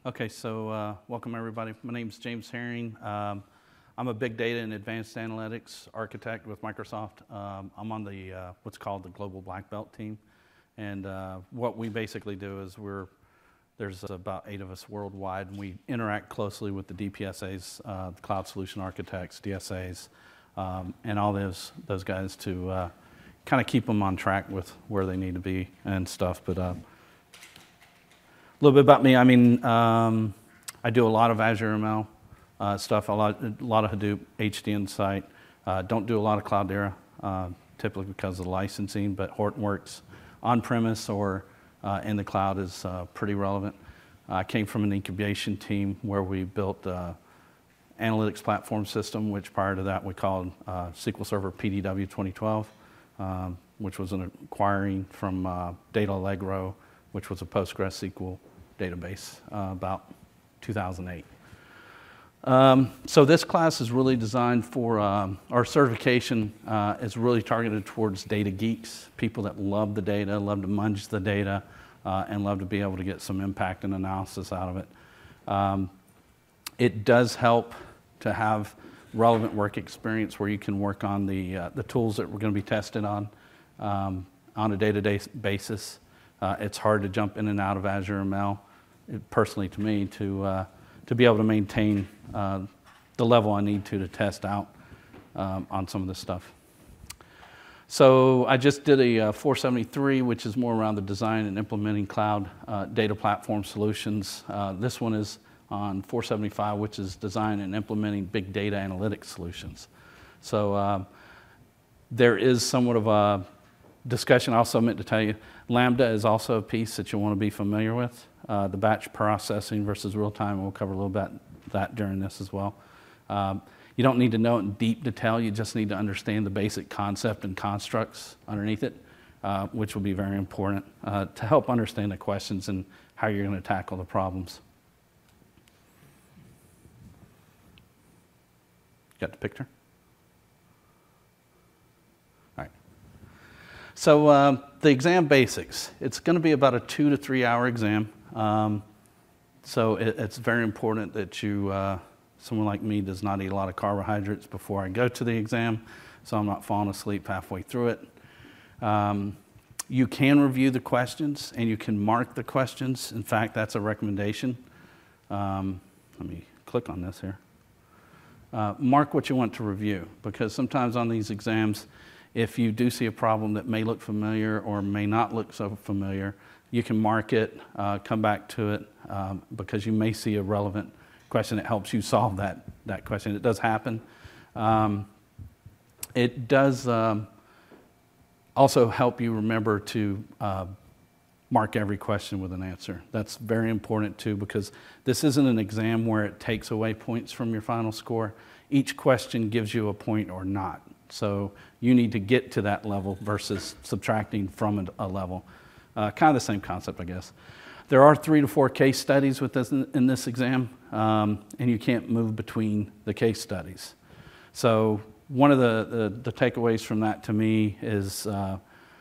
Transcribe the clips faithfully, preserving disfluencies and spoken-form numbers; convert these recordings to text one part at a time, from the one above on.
Okay, so uh, welcome everybody. My name is James Herring. Um, I'm a big data and advanced analytics architect with Microsoft. Um, I'm on the uh, what's called the Global Black Belt team, and uh, what we basically do is we're there's about eight of us worldwide, and we interact closely with the D P S As, uh, the Cloud Solution Architects, D S As, um, and all those those guys to uh, kind of keep them on track with where they need to be and stuff. But uh, a little bit about me. I mean, um, I do a lot of Azure M L uh, stuff, a lot, a lot of Hadoop, H D Insight. Uh, don't do a lot of Cloudera, uh, typically because of the licensing, but Hortonworks on-premise or uh, in the cloud is uh, pretty relevant. I came from an incubation team where we built uh, analytics platform system, which prior to that we called uh, S Q L Server P D W twenty twelve, um, which was an acquiring from uh, Data Allegro, which was a PostgreSQL database, uh, about two thousand eight. Um, so this class is really designed for, um, our certification uh, is really targeted towards data geeks, people that love the data, love to munch the data, uh, and love to be able to get some impact and analysis out of it. Um, it does help to have relevant work experience where you can work on the, uh, the tools that we're going to be tested on um, on a day-to-day basis. Uh, it's hard to jump in and out of Azure M L, it, personally to me, to uh, to be able to maintain uh, the level I need to to test out um, on some of this stuff. So I just did a uh, four seventy-three, which is more around the design and implementing cloud uh, data platform solutions. Uh, this one is on four seventy-five, which is design and implementing big data analytics solutions. So uh, there is somewhat of a discussion. I also meant to tell you, Lambda is also a piece that you'll want to be familiar with. Uh, the batch processing versus real time, we'll cover a little bit that during this as well. Um, you don't need to know it in deep detail, you just need to understand the basic concept and constructs underneath it, uh, which will be very important uh, to help understand the questions and how you're going to tackle the problems. Got the picture? So uh, the exam basics, it's going to be about a two to three hour exam. Um, so it, it's very important that you, uh, someone like me does not eat a lot of carbohydrates before I go to the exam, so I'm not falling asleep halfway through it. Um, you can review the questions and you can mark the questions. In fact, that's a recommendation. Um, let me click on this here. Uh, mark what you want to review, because sometimes on these exams, if you do see a problem that may look familiar or may not look so familiar, you can mark it, uh, come back to it, um, because you may see a relevant question that helps you solve that, that question. It does happen. Um, it does um, also help you remember to uh, mark every question with an answer. That's very important too, because this isn't an exam where it takes away points from your final score. Each question gives you a point or not. So you need to get to that level versus subtracting from a level. Uh, kind of the same concept, I guess. There are three to four case studies with this in this exam, um, and you can't move between the case studies. So one of the, the, the takeaways from that to me is, uh,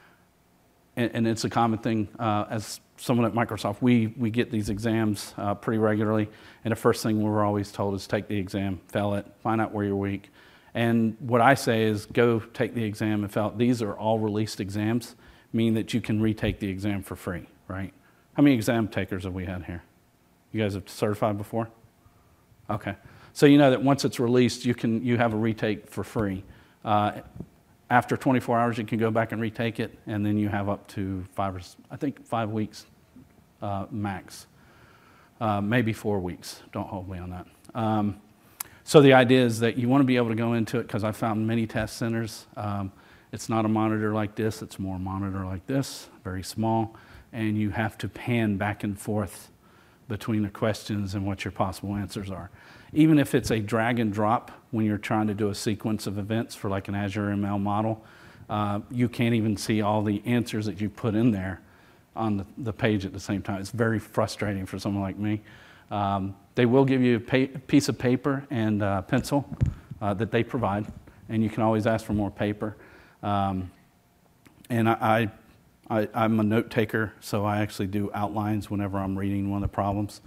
and, and it's a common thing, uh, as someone at Microsoft, we, we get these exams uh, pretty regularly, and the first thing we're always told is take the exam, fail it, find out where you're weak. And what I say is go take the exam and fail. These are all released exams, meaning that you can retake the exam for free, right? How many exam takers have we had here? You guys have certified before? Okay. So you know that once it's released, you can you have a retake for free. Uh, after twenty-four hours, you can go back and retake it, and then you have up to five, or, I think five weeks uh, max. Uh, maybe four weeks. Don't hold me on that. Um, So the idea is that you want to be able to go into it, because I found many test centers. Um, it's not a monitor like this, it's more a monitor like this, very small, and you have to pan back and forth between the questions and what your possible answers are. Even if it's a drag and drop when you're trying to do a sequence of events for like an Azure M L model, uh, you can't even see all the answers that you put in there on the, the page at the same time. It's very frustrating for someone like me. Um, they will give you a pa- piece of paper and uh, pencil uh, that they provide, and you can always ask for more paper. Um, and I, I, I'm a note taker, so I actually do outlines whenever I'm reading one of the problems.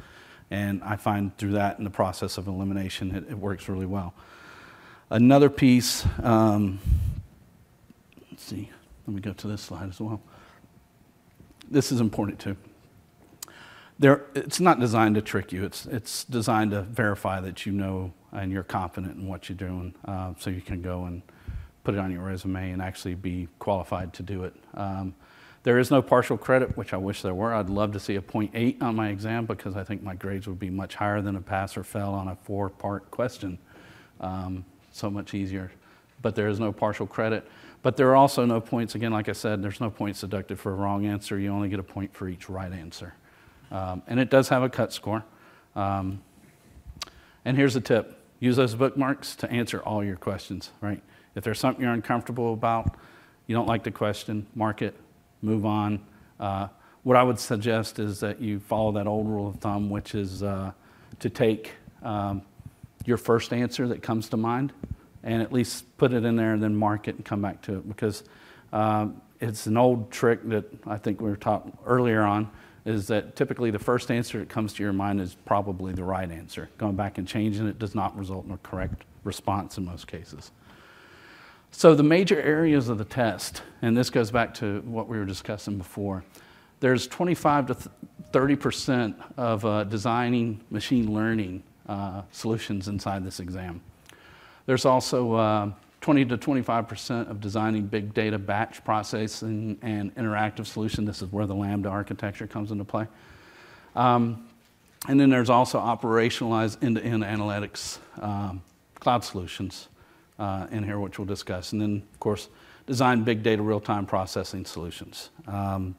And I find through that, in the process of elimination, it, it works really well. Another piece, um, let's see, let me go to this slide as well. This is important too. There, it's not designed to trick you. It's, it's designed to verify that you know and you're confident in what you're doing, uh, so you can go and put it on your resume and actually be qualified to do it. Um, there is no partial credit, which I wish there were. I'd love to see a point eight on my exam because I think my grades would be much higher than a pass or fail on a four-part question. Um, so much easier. But there is no partial credit. But there are also no points, again, like I said, there's no points deducted for a wrong answer. You only get a point for each right answer. Um, and it does have a cut score. Um, and here's a tip. Use those bookmarks to answer all your questions, right? If there's something you're uncomfortable about, you don't like the question, mark it, move on. Uh, what I would suggest is that you follow that old rule of thumb, which is uh, to take um, your first answer that comes to mind and at least put it in there and then mark it and come back to it, because um, it's an old trick that I think we were taught earlier on, is that typically the first answer that comes to your mind is probably the right answer. Going back and changing it does not result in a correct response in most cases. So the major areas of the test, and this goes back to what we were discussing before, there's twenty-five to thirty percent of uh, designing machine learning uh, solutions inside this exam. There's also uh, twenty to twenty-five percent of designing big data batch processing and interactive solution. This is where the Lambda architecture comes into play. Um, and then there's also operationalized end-to-end analytics um, cloud solutions uh, in here, which we'll discuss. And then, of course, design big data real-time processing solutions. Um,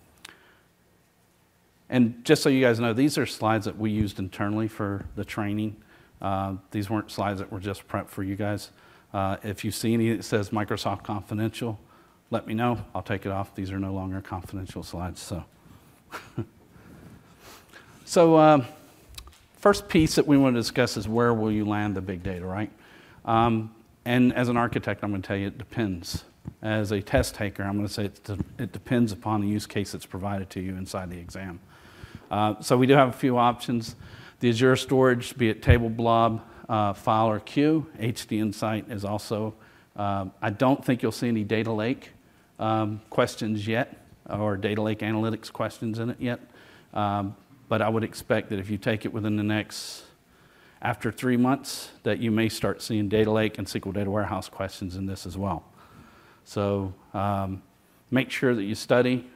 and just so you guys know, these are slides that we used internally for the training. Uh, these weren't slides that were just prepped for you guys. Uh, if you see any that says Microsoft Confidential, let me know. I'll take it off. These are no longer confidential slides. So, so uh, first piece that we want to discuss is where will you land the big data, right? Um, and as an architect, I'm going to tell you it depends. As a test taker, I'm going to say it, it depends upon the use case that's provided to you inside the exam. Uh, so we do have a few options. The Azure storage, be it table, blob, uh, file, or queue. H D Insight is also, uh, I don't think you'll see any data lake um, questions yet, or data lake analytics questions in it yet. Um, but I would expect that if you take it within the next, after three months, that you may start seeing data lake and S Q L Data Warehouse questions in this as well. So um, make sure that you study,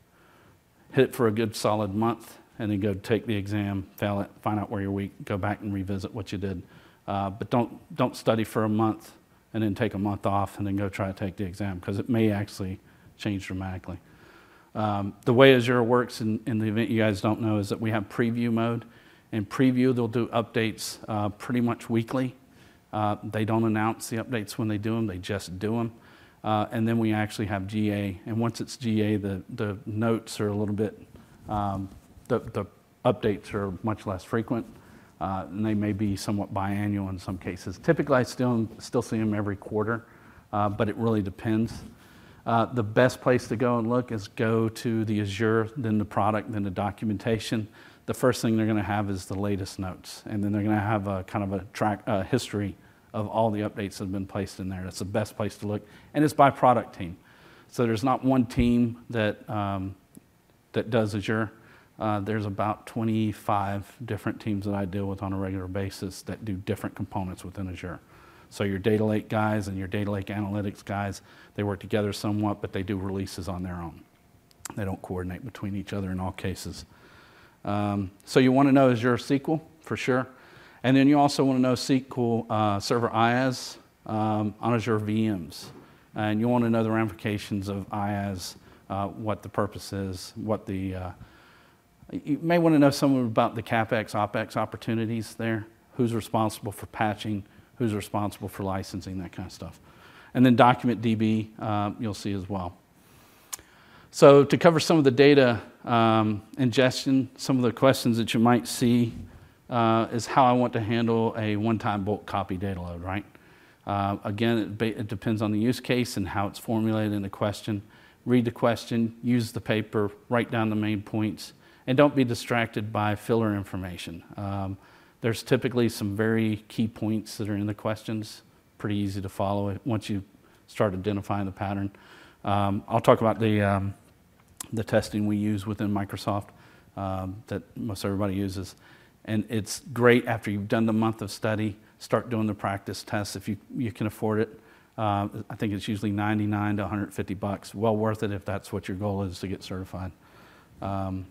hit it for a good solid month, and then go take the exam, fail it, find out where you're weak, go back and revisit what you did. Uh, but don't, don't study for a month and then take a month off and then go try to take the exam, because it may actually change dramatically. Um, the way Azure works, in, in the event you guys don't know, is that we have preview mode. In preview, they'll do updates uh, pretty much weekly. Uh, they don't announce the updates when they do them, they just do them. Uh, and then we actually have G A, and once it's G A, the, the notes are a little bit, um, the, the updates are much less frequent, uh, and they may be somewhat biannual in some cases. Typically, I still, still see them every quarter, uh, but it really depends. Uh, the best place to go and look is go to the Azure, then the product, then the documentation. The first thing they're going to have is the latest notes, and then they're going to have a kind of a track uh, history of all the updates that have been placed in there. That's the best place to look, and it's by product team. So there's not one team that um, that does Azure. Uh, there's about twenty-five different teams that I deal with on a regular basis that do different components within Azure. So your data lake guys and your data lake analytics guys, they work together somewhat, but they do releases on their own. They don't coordinate between each other in all cases. Um, so you want to know Azure S Q L for sure. And then you also want to know S Q L uh, Server IaaS um, on Azure V Ms. And you want to know the ramifications of IaaS, uh, what the purpose is, what the, uh, you may want to know something about the CapEx, OpEx opportunities there, who's responsible for patching, who's responsible for licensing, that kind of stuff. And then Document D B, uh, you'll see as well. So to cover some of the data um, ingestion, some of the questions that you might see uh, is how I want to handle a one-time bulk copy data load, right? Uh, again, it, ba- it depends on the use case and how it's formulated in the question. Read the question, use the paper, write down the main points, and don't be distracted by filler information. Um, there's typically some very key points that are in the questions, pretty easy to follow once you start identifying the pattern. Um, I'll talk about the, um, the testing we use within Microsoft um, that most everybody uses. And it's great after you've done the month of study, start doing the practice tests if you, you can afford it. Uh, I think it's usually ninety-nine to one hundred fifty bucks. Well worth it if that's what your goal is to get certified. Um,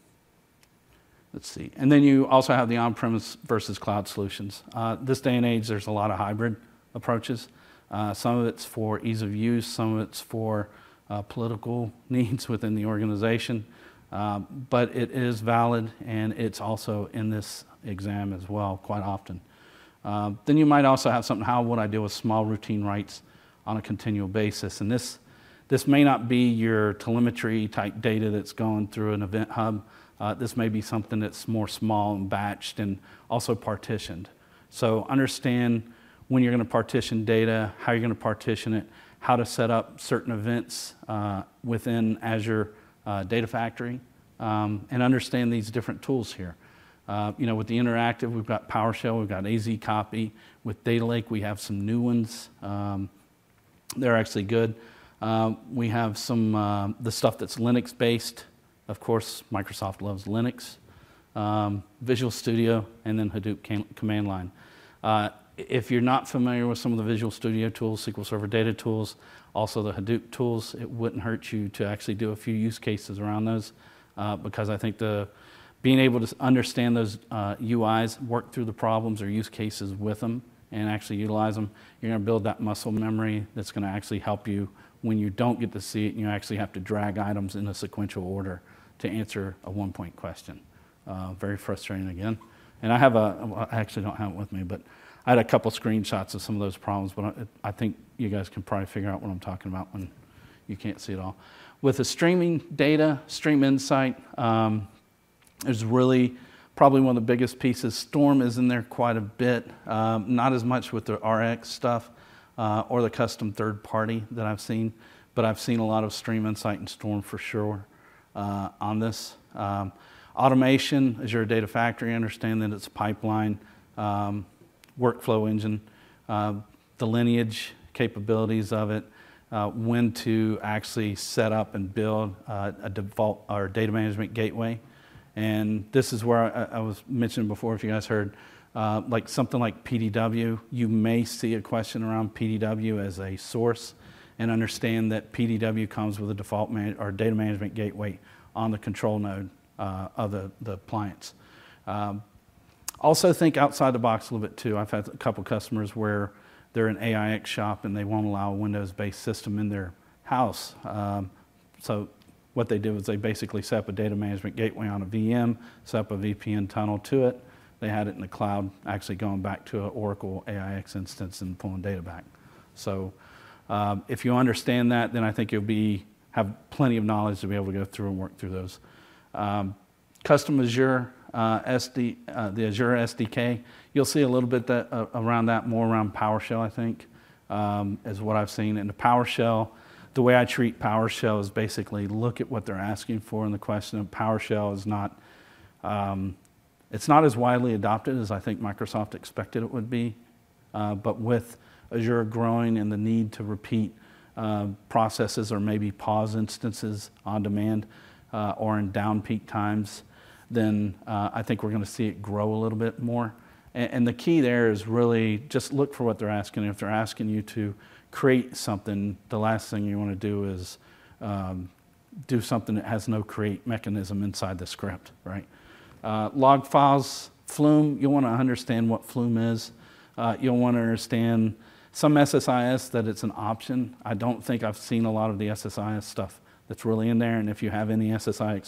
let's see. And then you also have the on-premise versus cloud solutions. Uh, this day and age, there's a lot of hybrid approaches. Uh, some of it's for ease of use, some of it's for uh, political needs within the organization. Uh, but it is valid, and it's also in this exam as well quite often. Uh, then you might also have something, how would I deal with small routine writes on a continual basis? And this, this may not be your telemetry type data that's going through an event hub. Uh, this may be something that's more small and batched and also partitioned. So understand when you're going to partition data, how you're going to partition it, how to set up certain events uh, within Azure uh, Data Factory, um, and understand these different tools here. Uh, you know, with the interactive, we've got PowerShell, we've got A Z Copy. With Data Lake, we have some new ones. Um, they're actually good. Uh, we have some, uh, the stuff that's Linux-based. Of course, Microsoft loves Linux. Um, Visual Studio, and then Hadoop can- command line. Uh, if you're not familiar with some of the Visual Studio tools, S Q L Server data tools, also the Hadoop tools, it wouldn't hurt you to actually do a few use cases around those, uh, because I think the being able to understand those uh, U Is, work through the problems or use cases with them, and actually utilize them, you're going to build that muscle memory that's going to actually help you when you don't get to see it and you actually have to drag items in a sequential order to answer a one-point question. Uh, very frustrating again. And I have a, well, I actually don't have it with me, but I had a couple screenshots of some of those problems, but I, I think you guys can probably figure out what I'm talking about when you can't see it all. With the streaming data, Stream Insight, um, is really probably one of the biggest pieces. Storm is in there quite a bit, um, not as much with the R X stuff uh, or the custom third party that I've seen, but I've seen a lot of Stream Insight and Storm for sure uh, on this. Um, automation, Azure Data Factory, understand that it's a pipeline, um, workflow engine, uh, the lineage capabilities of it, uh, when to actually set up and build uh, a default or data management gateway. And this is where I, I was mentioning before, if you guys heard, uh, like something like P D W, you may see a question around P D W as a source, and understand that P D W comes with a default man or data management gateway on the control node uh, of the, the appliance. Um, also think outside the box a little bit too. I've had a couple customers where they're an A I X shop and they won't allow a Windows-based system in their house. Um, so what they did was they basically set up a data management gateway on a V M, set up a V P N tunnel to it. They had it in the cloud, actually going back to an Oracle A I X instance and pulling data back. So um, if you understand that, then I think you'll be have plenty of knowledge to be able to go through and work through those. Um, custom Azure uh, S D, uh, the Azure S D K, you'll see a little bit that, uh, around that, more around PowerShell, I think, um, is what I've seen. And the PowerShell, the way I treat PowerShell is basically look at what they're asking for in the question. PowerShell is not, um, it's not as widely adopted as I think Microsoft expected it would be. Uh, but with Azure growing and the need to repeat uh, processes or maybe pause instances on demand uh, or in down peak times, then uh, I think we're going to see it grow a little bit more. And, and the key there is really just look for what they're asking. If they're asking you to create something, the last thing you want to do is um, do something that has no create mechanism inside the script, right? Uh, log files, Flume, you'll want to understand what Flume is. Uh, you'll want to understand some S S I S that it's an option. I don't think I've seen a lot of the S S I S stuff that's really in there, and if you have any S S I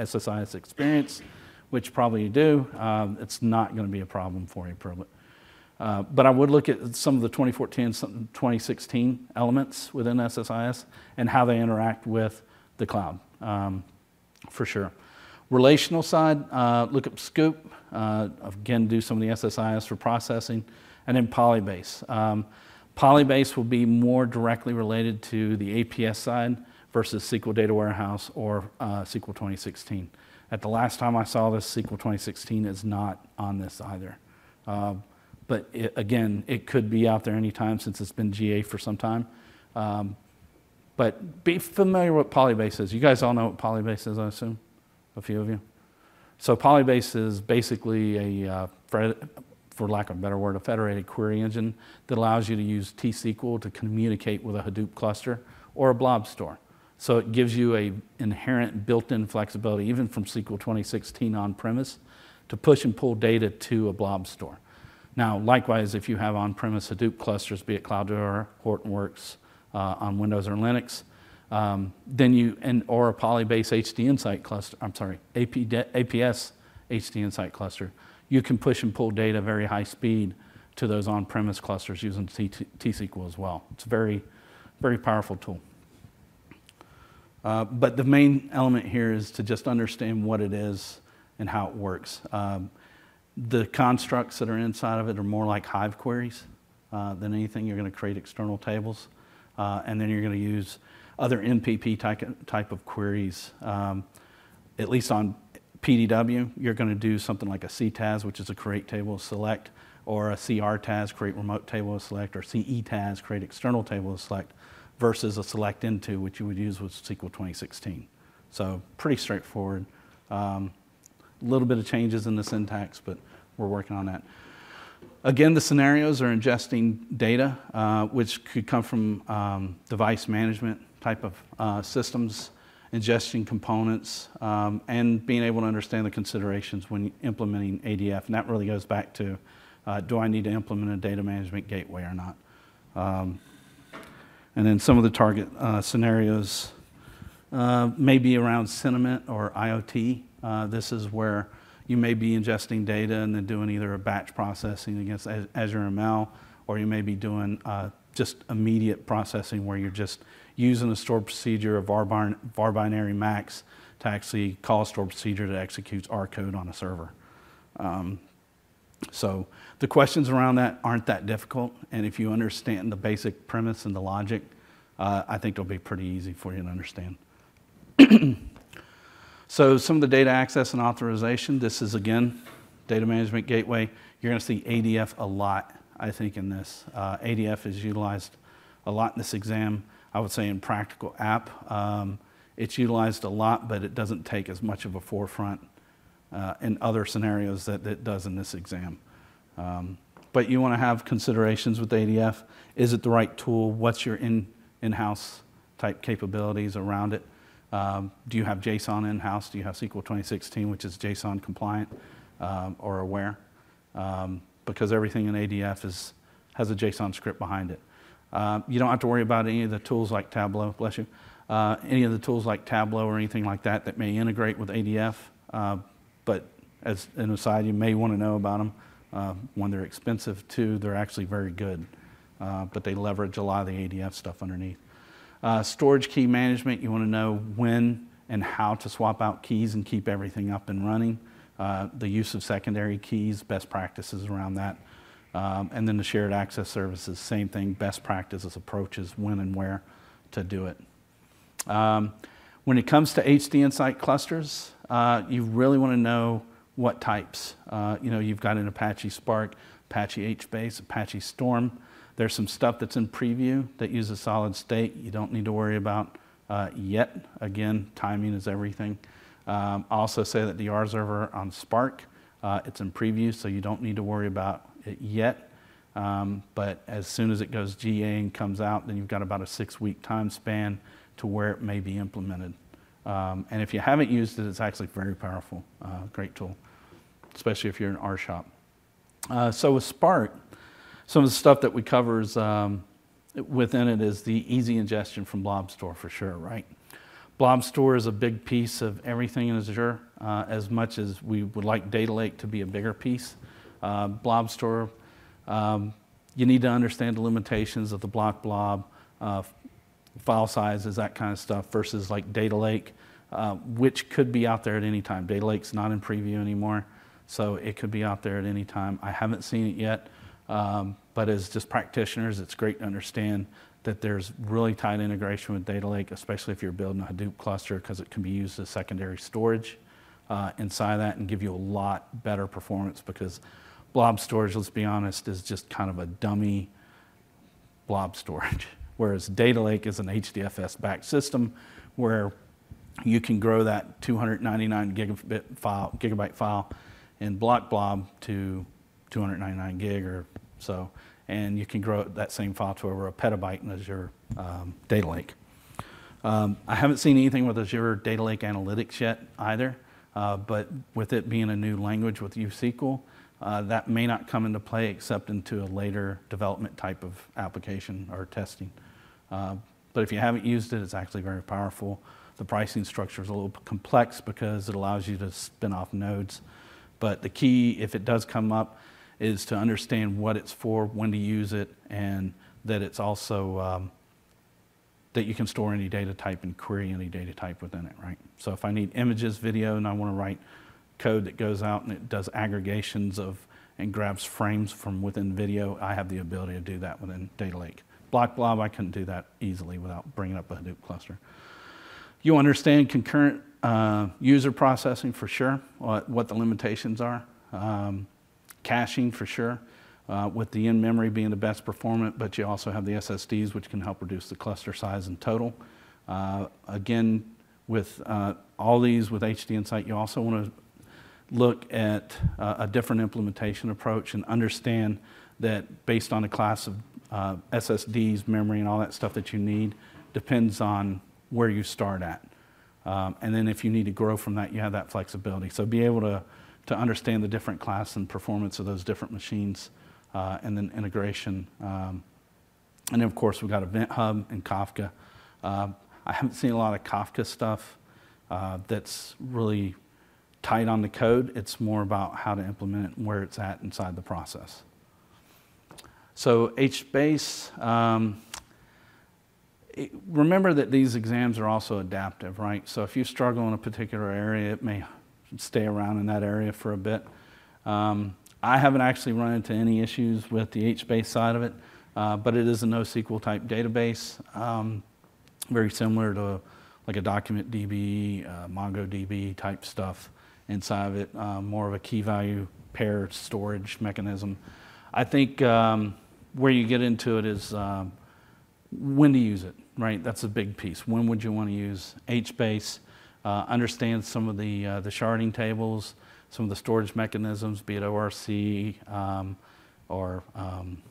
S experience, which probably you do, um, it's not going to be a problem for you, probably. Uh, but I would look at some of the twenty fourteen, twenty sixteen elements within S S I S and how they interact with the cloud, um, for sure. Relational side, uh, look up Scoop. Uh, again, do some of the S S I S for processing. And then Polybase. Um, Polybase will be more directly related to the A P S side versus S Q L Data Warehouse or uh, S Q L twenty sixteen. At the last time I saw this, S Q L twenty sixteen is not on this either. Uh, but it, again, it could be out there anytime since it's been G A for some time. Um, but be familiar with Polybase is. You guys all know what Polybase is, I assume? A few of you? So Polybase is basically a, uh, for lack of a better word, a federated query engine that allows you to use T S Q L to communicate with a Hadoop cluster or a blob store. So it gives you a inherent built-in flexibility, even from S Q L twenty sixteen on-premise, to push and pull data to a blob store. Now, likewise, if you have on-premise Hadoop clusters, be it Cloudera, Hortonworks, uh, on Windows or Linux, um, then you, and, or a Polybase H D Insight cluster, I'm sorry, A P S H D Insight cluster, you can push and pull data very high speed to those on-premise clusters using T S Q L as well. It's a very, very powerful tool. Uh, but the main element here is to just understand what it is and how it works. Um, the constructs that are inside of it are more like Hive queries uh, than anything. You're going to create external tables, uh, and then you're going to use other N P P type, type of queries. Um, at least on P D W, you're going to do something like a C T A S, which is a create table select, or a C R T A S, create remote table select, or C E T A S, create external table select, versus a select into, which you would use with S Q L twenty sixteen. So pretty straightforward. A um, little bit of changes in the syntax, but we're working on that. Again, the scenarios are ingesting data, uh, which could come from um, device management type of uh, systems, ingesting components, um, and being able to understand the considerations when implementing A D F. And that really goes back to, uh, do I need to implement a data management gateway or not? Um, And then some of the target uh, scenarios uh, may be around sentiment or IoT. Uh, this is where you may be ingesting data and then doing either a batch processing against Azure M L, or you may be doing uh, just immediate processing where you're just using a stored procedure, a var, bar, var binary max, to actually call a stored procedure that executes R code on a server. Um, So the questions around that aren't that difficult, and if you understand the basic premise and the logic, uh, I think it'll be pretty easy for you to understand. So some of the data access and authorization, this is again, data management gateway. You're gonna see A D F a lot, I think, in this. Uh, A D F is utilized a lot in this exam. I would say in practical app, um, it's utilized a lot, but it doesn't take as much of a forefront Uh, in other scenarios that it does in this exam. Um, but you want to have considerations with A D F. Is it the right tool? What's your in, in-house type capabilities around it? Um, do you have JSON in-house? Do you have S Q L twenty sixteen, which is JSON compliant um, or aware? Um, because everything in A D F is, has a JSON script behind it. Uh, you don't have to worry about any of the tools like Tableau, bless you, uh, any of the tools like Tableau or anything like that that may integrate with A D F. Uh, But as an aside, you may want to know about them. Uh, when they're expensive too, they're actually very good. Uh, but they leverage a lot of the A D F stuff underneath. Uh, storage key management, you want to know when and how to swap out keys and keep everything up and running. Uh, the use of secondary keys, best practices around that. Um, and then the shared access services, same thing, best practices, approaches, when and where to do it. Um, when it comes to H D Insight clusters, Uh, you really want to know what types. Uh, you know, you've got an Apache Spark, Apache HBase, Apache Storm. There's some stuff that's in preview that uses solid state you don't need to worry about uh, yet. Again, timing is everything. Um, I also say that the R server on Spark, uh, it's in preview, so you don't need to worry about it yet. Um, but as soon as it goes G A and comes out, then you've got about a six-week time span to where it may be implemented. Um, and if you haven't used it, it's actually very powerful, uh, great tool, especially if you're in R shop. Uh, so with Spark, some of the stuff that we cover is, um, within it is the easy ingestion from Blob Store for sure, right? Blob Store is a big piece of everything in Azure, uh, as much as we would like Data Lake to be a bigger piece. Uh, Blob Store, um, you need to understand the limitations of the block blob, uh, file sizes, that kind of stuff, versus like Data Lake, uh, which could be out there at any time. Data Lake's not in preview anymore, so it could be out there at any time. I haven't seen it yet, um, but as just practitioners, it's great to understand that there's really tight integration with Data Lake, especially if you're building a Hadoop cluster, because it can be used as secondary storage. uh, inside that and give you a lot better performance, because blob storage, let's be honest, is just kind of a dummy blob storage. Whereas Data Lake is an H D F S-backed system where you can grow that two hundred ninety-nine gigabit file, gigabyte file in block blob to two hundred ninety-nine gig or so, and you can grow that same file to over a petabyte in Azure um, Data Lake. Um, I haven't seen anything with Azure Data Lake Analytics yet either, uh, but with it being a new language with U S Q L, uh, that may not come into play except into a later development type of application or testing. Uh, but if you haven't used it, it's actually very powerful. The pricing structure is a little complex because it allows you to spin off nodes. But the key, if it does come up, is to understand what it's for, when to use it, and that it's also um, that you can store any data type and query any data type within it, right? So if I need images, video, and I want to write code that goes out and it does aggregations of and grabs frames from within video, I have the ability to do that within Data Lake. Block blob, I couldn't do that easily without bringing up a Hadoop cluster. You understand concurrent uh, user processing for sure, what, what the limitations are. Um, caching for sure, uh, with the in-memory being the best performant, but you also have the S S Ds, which can help reduce the cluster size in total. Uh, again, with uh, all these with H D Insight, you also want to look at uh, a different implementation approach and understand that based on the class of uh, S S Ds, memory, and all that stuff that you need, depends on where you start at. Um, and then if you need to grow from that, you have that flexibility. So be able to, to understand the different class and performance of those different machines, uh, and then integration. Um, and then of course we've got Event Hub and Kafka. Uh, I haven't seen a lot of Kafka stuff uh, that's really tight on the code. It's more about how to implement it and where it's at inside the process. So HBase, um, it, remember that these exams are also adaptive, right? So if you struggle in a particular area, it may stay around in that area for a bit. Um, I haven't actually run into any issues with the HBase side of it, uh, but it is a NoSQL type database, um, very similar to like a document D B, uh, MongoDB type stuff inside of it, uh, more of a key value pair storage mechanism. I think um, where you get into it is um, when to use it, right? That's a big piece. When would you want to use HBase? Uh, understand some of the uh, the sharding tables, some of the storage mechanisms, be it O R C um, or um,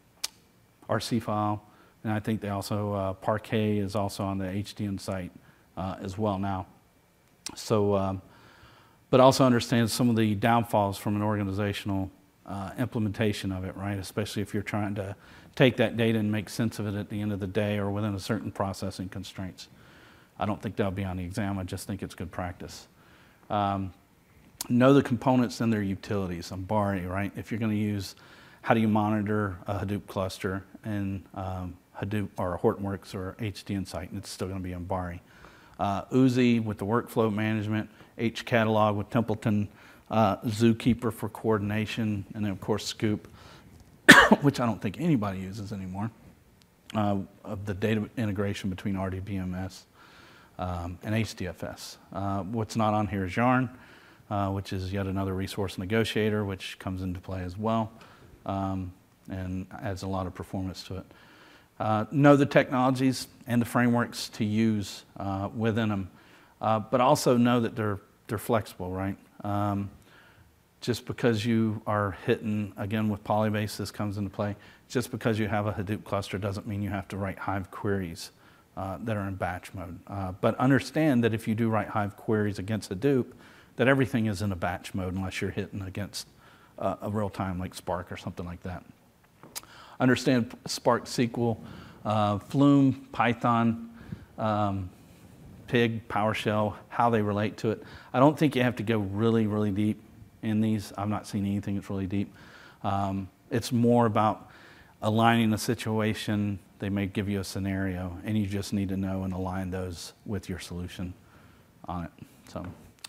R C file. And I think they also, uh, Parquet is also on the H D Insight uh, as well now. So, um, but also understand some of the downfalls from an organizational uh, implementation of it, right? Especially if you're trying to take that data and make sense of it at the end of the day or within a certain processing constraints. I don't think that'll be on the exam. I just think it's good practice. Um, know the components and their utilities. Ambari, right? If you're going to use, how do you monitor a Hadoop cluster in um, Hadoop or Hortonworks or H D Insight? And it's still going to be Ambari. Uh, Oozie with the workflow management, HCatalog with Templeton, uh, Zookeeper for coordination, and then of course Scoop, which I don't think anybody uses anymore, uh, of the data integration between R D B M S um, and H D F S. Uh, what's not on here is Yarn, uh, which is yet another resource negotiator, which comes into play as well, um, and adds a lot of performance to it. Uh, know the technologies and the frameworks to use uh, within them, uh, but also know that they're they're flexible, right? Um, just because you are hitting, again with Polybase, this comes into play, just because you have a Hadoop cluster doesn't mean you have to write Hive queries uh, that are in batch mode. Uh, but understand that if you do write Hive queries against Hadoop, that everything is in a batch mode unless you're hitting against uh, a real time like Spark or something like that. Understand Spark S Q L, uh, Flume, Python, um, Pig, PowerShell, how they relate to it. I don't think you have to go really, really deep in these. I've not seen anything that's really deep. Um, it's more about aligning the situation. They may give you a scenario, and you just need to know and align those with your solution on it. So,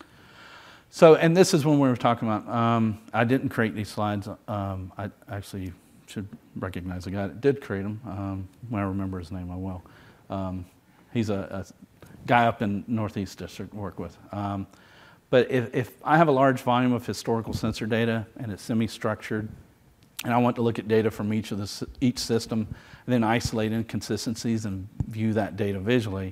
so and this is when we were talking about, um, I didn't create these slides. Um, I actually should recognize the guy that did create them. Um, when I remember his name, I will. Um, he's a, a guy up in Northeast District to work with. Um, But if, if I have a large volume of historical sensor data and it's semi-structured, and I want to look at data from each of the each system, and then isolate inconsistencies and view that data visually,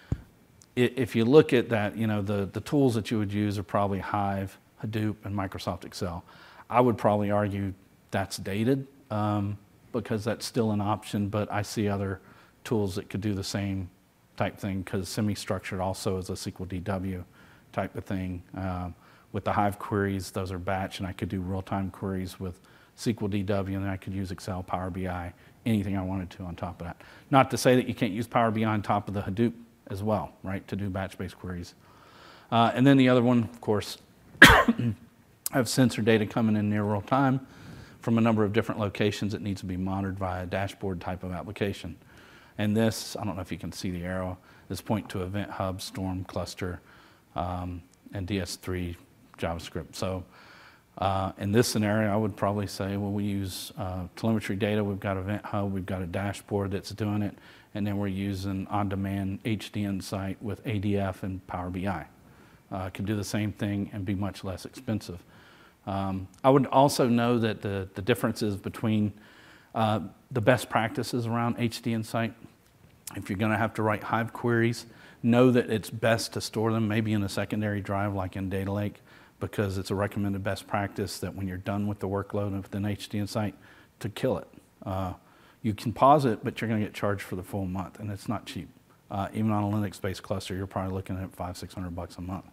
if you look at that, you know, the, the tools that you would use are probably Hive, Hadoop, and Microsoft Excel. I would probably argue that's dated um, because that's still an option, but I see other tools that could do the same type thing, because semi-structured also is a S Q L D W type of thing. Uh, with the Hive queries, those are batch, and I could do real-time queries with S Q L D W, and then I could use Excel, Power B I, anything I wanted to on top of that. Not to say that you can't use Power B I on top of the Hadoop as well, right, to do batch-based queries. Uh, and then the other one, of course, I have sensor data coming in near real time from a number of different locations that needs to be monitored via a dashboard type of application. And this, I don't know if you can see the arrow, this point to Event Hub, Storm, Cluster, um, and D S three JavaScript. So uh, in this scenario, I would probably say, well, we use uh, telemetry data. We've got Event Hub. We've got a dashboard that's doing it. And then we're using on-demand H D Insight with A D F and Power B I. Uh, can do the same thing and be much less expensive. Um, I would also know that the, the differences between uh, the best practices around H D Insight, if you're going to have to write Hive queries, know that it's best to store them maybe in a secondary drive like in Data Lake, because it's a recommended best practice that when you're done with the workload within H D Insight, to kill it. Uh, you can pause it, but you're going to get charged for the full month, and it's not cheap. Uh, even on a Linux-based cluster, you're probably looking at five, six hundred bucks a month.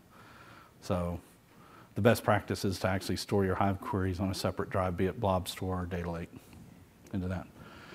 So the best practice is to actually store your Hive queries on a separate drive, be it Blob Store or Data Lake, into that.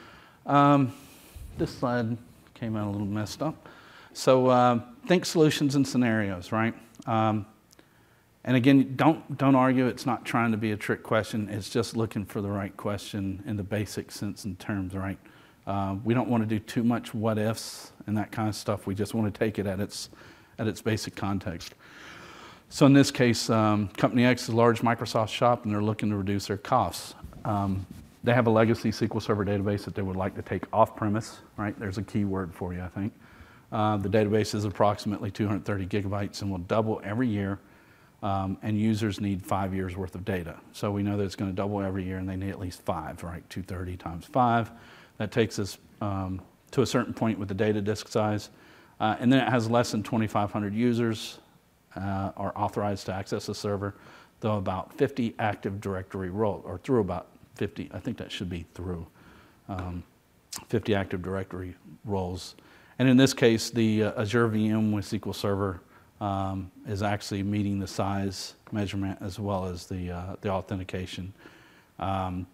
Um, this slide came out a little messed up. So uh, think solutions and scenarios, right? Um, and again, don't, don't argue. It's not trying to be a trick question. It's just looking for the right question in the basic sense and terms, right? Uh, we don't want to do too much what ifs and that kind of stuff. We just want to take it at its, at its basic context. So in this case, um, Company X is a large Microsoft shop, and they're looking to reduce their costs. Um, they have a legacy S Q L Server database that they would like to take off-premise, right? There's a key word for you, I think. Uh, the database is approximately two hundred thirty gigabytes and will double every year, um, and users need five years worth of data. So we know that it's going to double every year, and they need at least five, right? two hundred thirty times five. That takes us um, to a certain point with the data disk size. Uh, and then it has less than twenty-five hundred users uh, are authorized to access the server, though about fifty Active Directory roles, or through about fifty, I think that should be through, um, fifty Active Directory roles. And in this case, the uh, Azure V M with S Q L Server um, is actually meeting the size measurement as well as the, uh, the authentication. Um,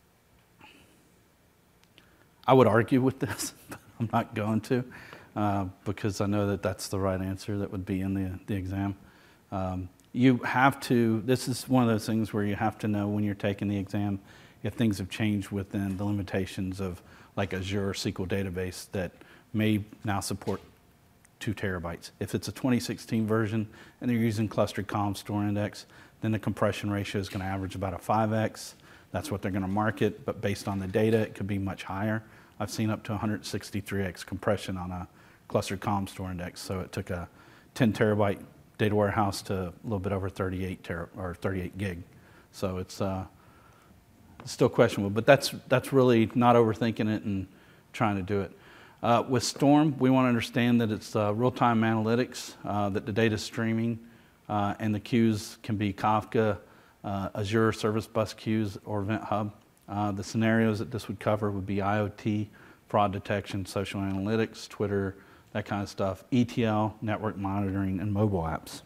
I would argue with this, but I'm not going to, uh, because I know that that's the right answer that would be in the, the exam. Um, you have to, this is one of those things where you have to know when you're taking the exam if things have changed within the limitations of like Azure S Q L database that may now support two terabytes. If it's a twenty sixteen version and they're using clustered column store index, then the compression ratio is going to average about a five X. That's what they're going to market, but based on the data, it could be much higher. I've seen up to one hundred sixty-three X compression on a clustered column store index. So it took a ten terabyte data warehouse to a little bit over thirty-eight tera or thirty-eight gig. So it's, uh, it's still questionable, but that's that's really not overthinking it and trying to do it. Uh, with Storm, we want to understand that it's uh, real-time analytics, uh, that the data is streaming, uh, and the queues can be Kafka, uh, Azure Service Bus queues, or Event Hub. Uh, the scenarios that this would cover would be IoT, fraud detection, social analytics, Twitter, that kind of stuff, E T L, network monitoring, and mobile apps.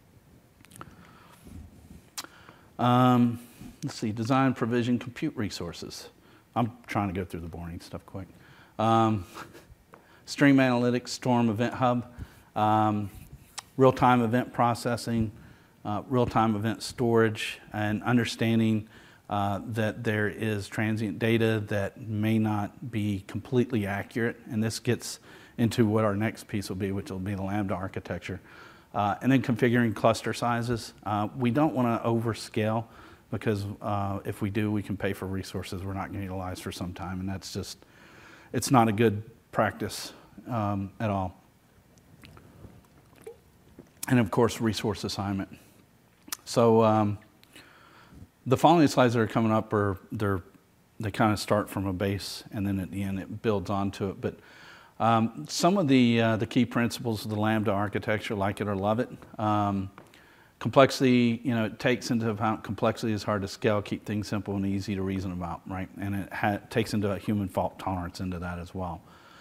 Um, let's see, design, provision, compute resources. I'm trying to go through the boring stuff quick. Um, Stream Analytics, Storm Event Hub, um, real-time event processing, uh, real-time event storage, and understanding uh, that there is transient data that may not be completely accurate. And this gets into what our next piece will be, which will be the Lambda architecture. Uh, and then configuring cluster sizes. Uh, we don't want to overscale, because uh, if we do, we can pay for resources we're not going to utilize for some time, and that's just, it's not a good practice um, at all. And of course, resource assignment. So um, the following slides that are coming up are they're they kind of start from a base, and then at the end it builds onto it. But um, some of the uh, the key principles of the Lambda architecture, like it or love it. Um, complexity, you know, it takes into account complexity is hard to scale, keep things simple and easy to reason about, right? And it ha- takes into a human fault tolerance into that as well.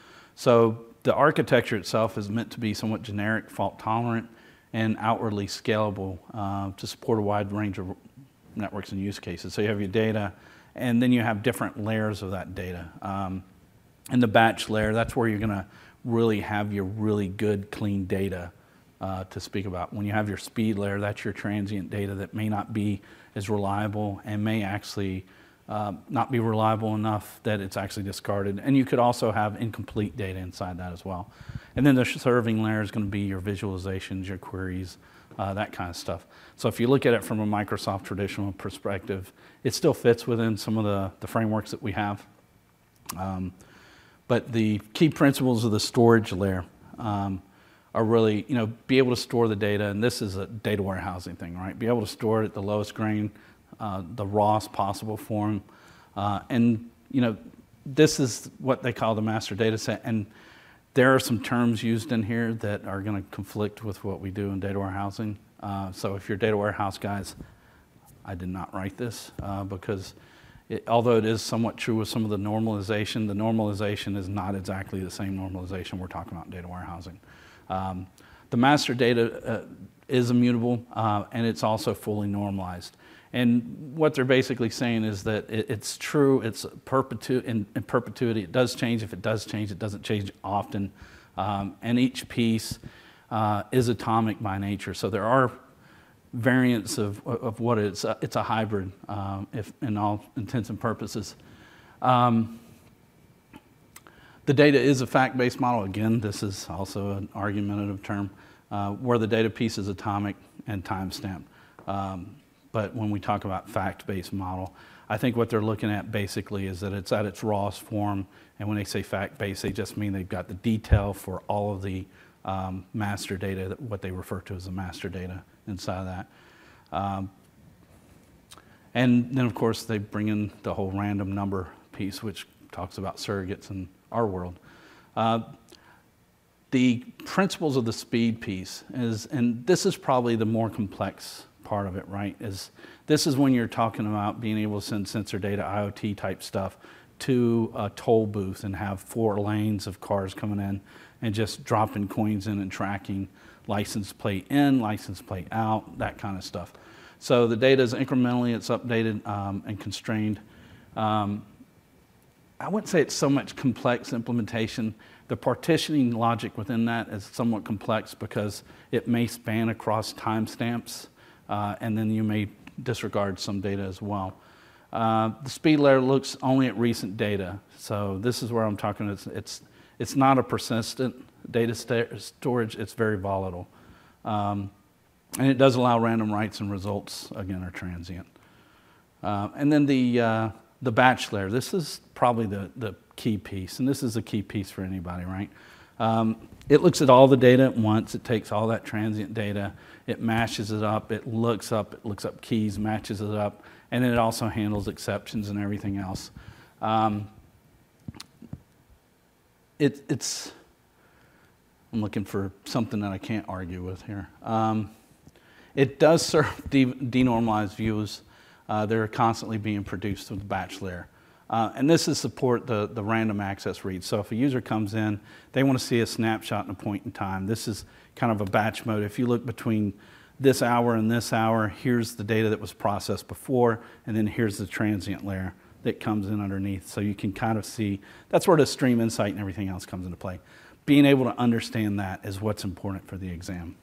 So the architecture itself is meant to be somewhat generic, fault tolerant, and outwardly scalable uh, to support a wide range of networks and use cases. So you have your data, and then you have different layers of that data. Um, in the batch layer, that's where you're going to really have your really good, clean data uh, to speak about. When you have your speed layer, that's your transient data that may not be as reliable and may actually uh, not be reliable enough that it's actually discarded. And you could also have incomplete data inside that as well. And then the serving layer is going to be your visualizations, your queries, uh, that kind of stuff. So if you look at it from a Microsoft traditional perspective, it still fits within some of the, the frameworks that we have. Um, but the key principles of the storage layer um, are really, you know, be able to store the data, and this is a data warehousing thing, right? Be able to store it at the lowest grain, uh, the rawest possible form. Uh, and, you know, this is what they call the master data set. And there are some terms used in here that are going to conflict with what we do in data warehousing. Uh, so if you're data warehouse guys, I did not write this uh, because it, although it is somewhat true with some of the normalization, the normalization is not exactly the same normalization we're talking about in data warehousing. Um, the master data uh, is immutable uh, and it's also fully normalized. And what they're basically saying is that it, it's true, it's perpetu- in, in perpetuity, it does change. If it does change, it doesn't change often. Um, and each piece uh, is atomic by nature. So there are variants of, of what it's, uh, it's a hybrid, um, if in all intents and purposes. Um, the data is a fact-based model. Again, this is also an argumentative term, uh, where the data piece is atomic and time-stamped. Um, But when we talk about fact-based model, I think what they're looking at basically is that it's at its rawest form. And when they say fact-based, they just mean they've got the detail for all of the um, master data, what they refer to as the master data inside of that. Um, and then, of course, they bring in the whole random number piece, which talks about surrogates in our world. Uh, the principles of the speed piece is, and this is probably the more complex part of it, right, is this is when you're talking about being able to send sensor data, IoT type stuff, to a toll booth and have four lanes of cars coming in and just dropping coins in and tracking license plate in, license plate out, that kind of stuff. So the data is incrementally, it's updated um, and constrained. Um, I wouldn't say it's so much complex implementation. The partitioning logic within that is somewhat complex because it may span across timestamps. Uh, and then you may disregard some data as well. Uh, the speed layer looks only at recent data. So this is where I'm talking, it's, it's, it's not a persistent data st- storage, it's very volatile. Um, and it does allow random writes and results, again, are transient. Uh, and then the, uh, the batch layer, this is probably the, the key piece, and this is a key piece for anybody, right? Um, it looks at all the data at once, it takes all that transient data, it mashes it up, it looks up, it looks up keys, matches it up, and then it also handles exceptions and everything else. Um, it, it's, I'm looking for something that I can't argue with here. Um, it does serve de- denormalized views. Uh, they're constantly being produced with the batch layer. Uh, and this is support the, the random access reads. So if a user comes in, they want to see a snapshot in a point in time. This is kind of a batch mode. If you look between this hour and this hour, here's the data that was processed before, and then here's the transient layer that comes in underneath. So you can kind of see, that's where the stream insight and everything else comes into play. Being able to understand that is what's important for the exam.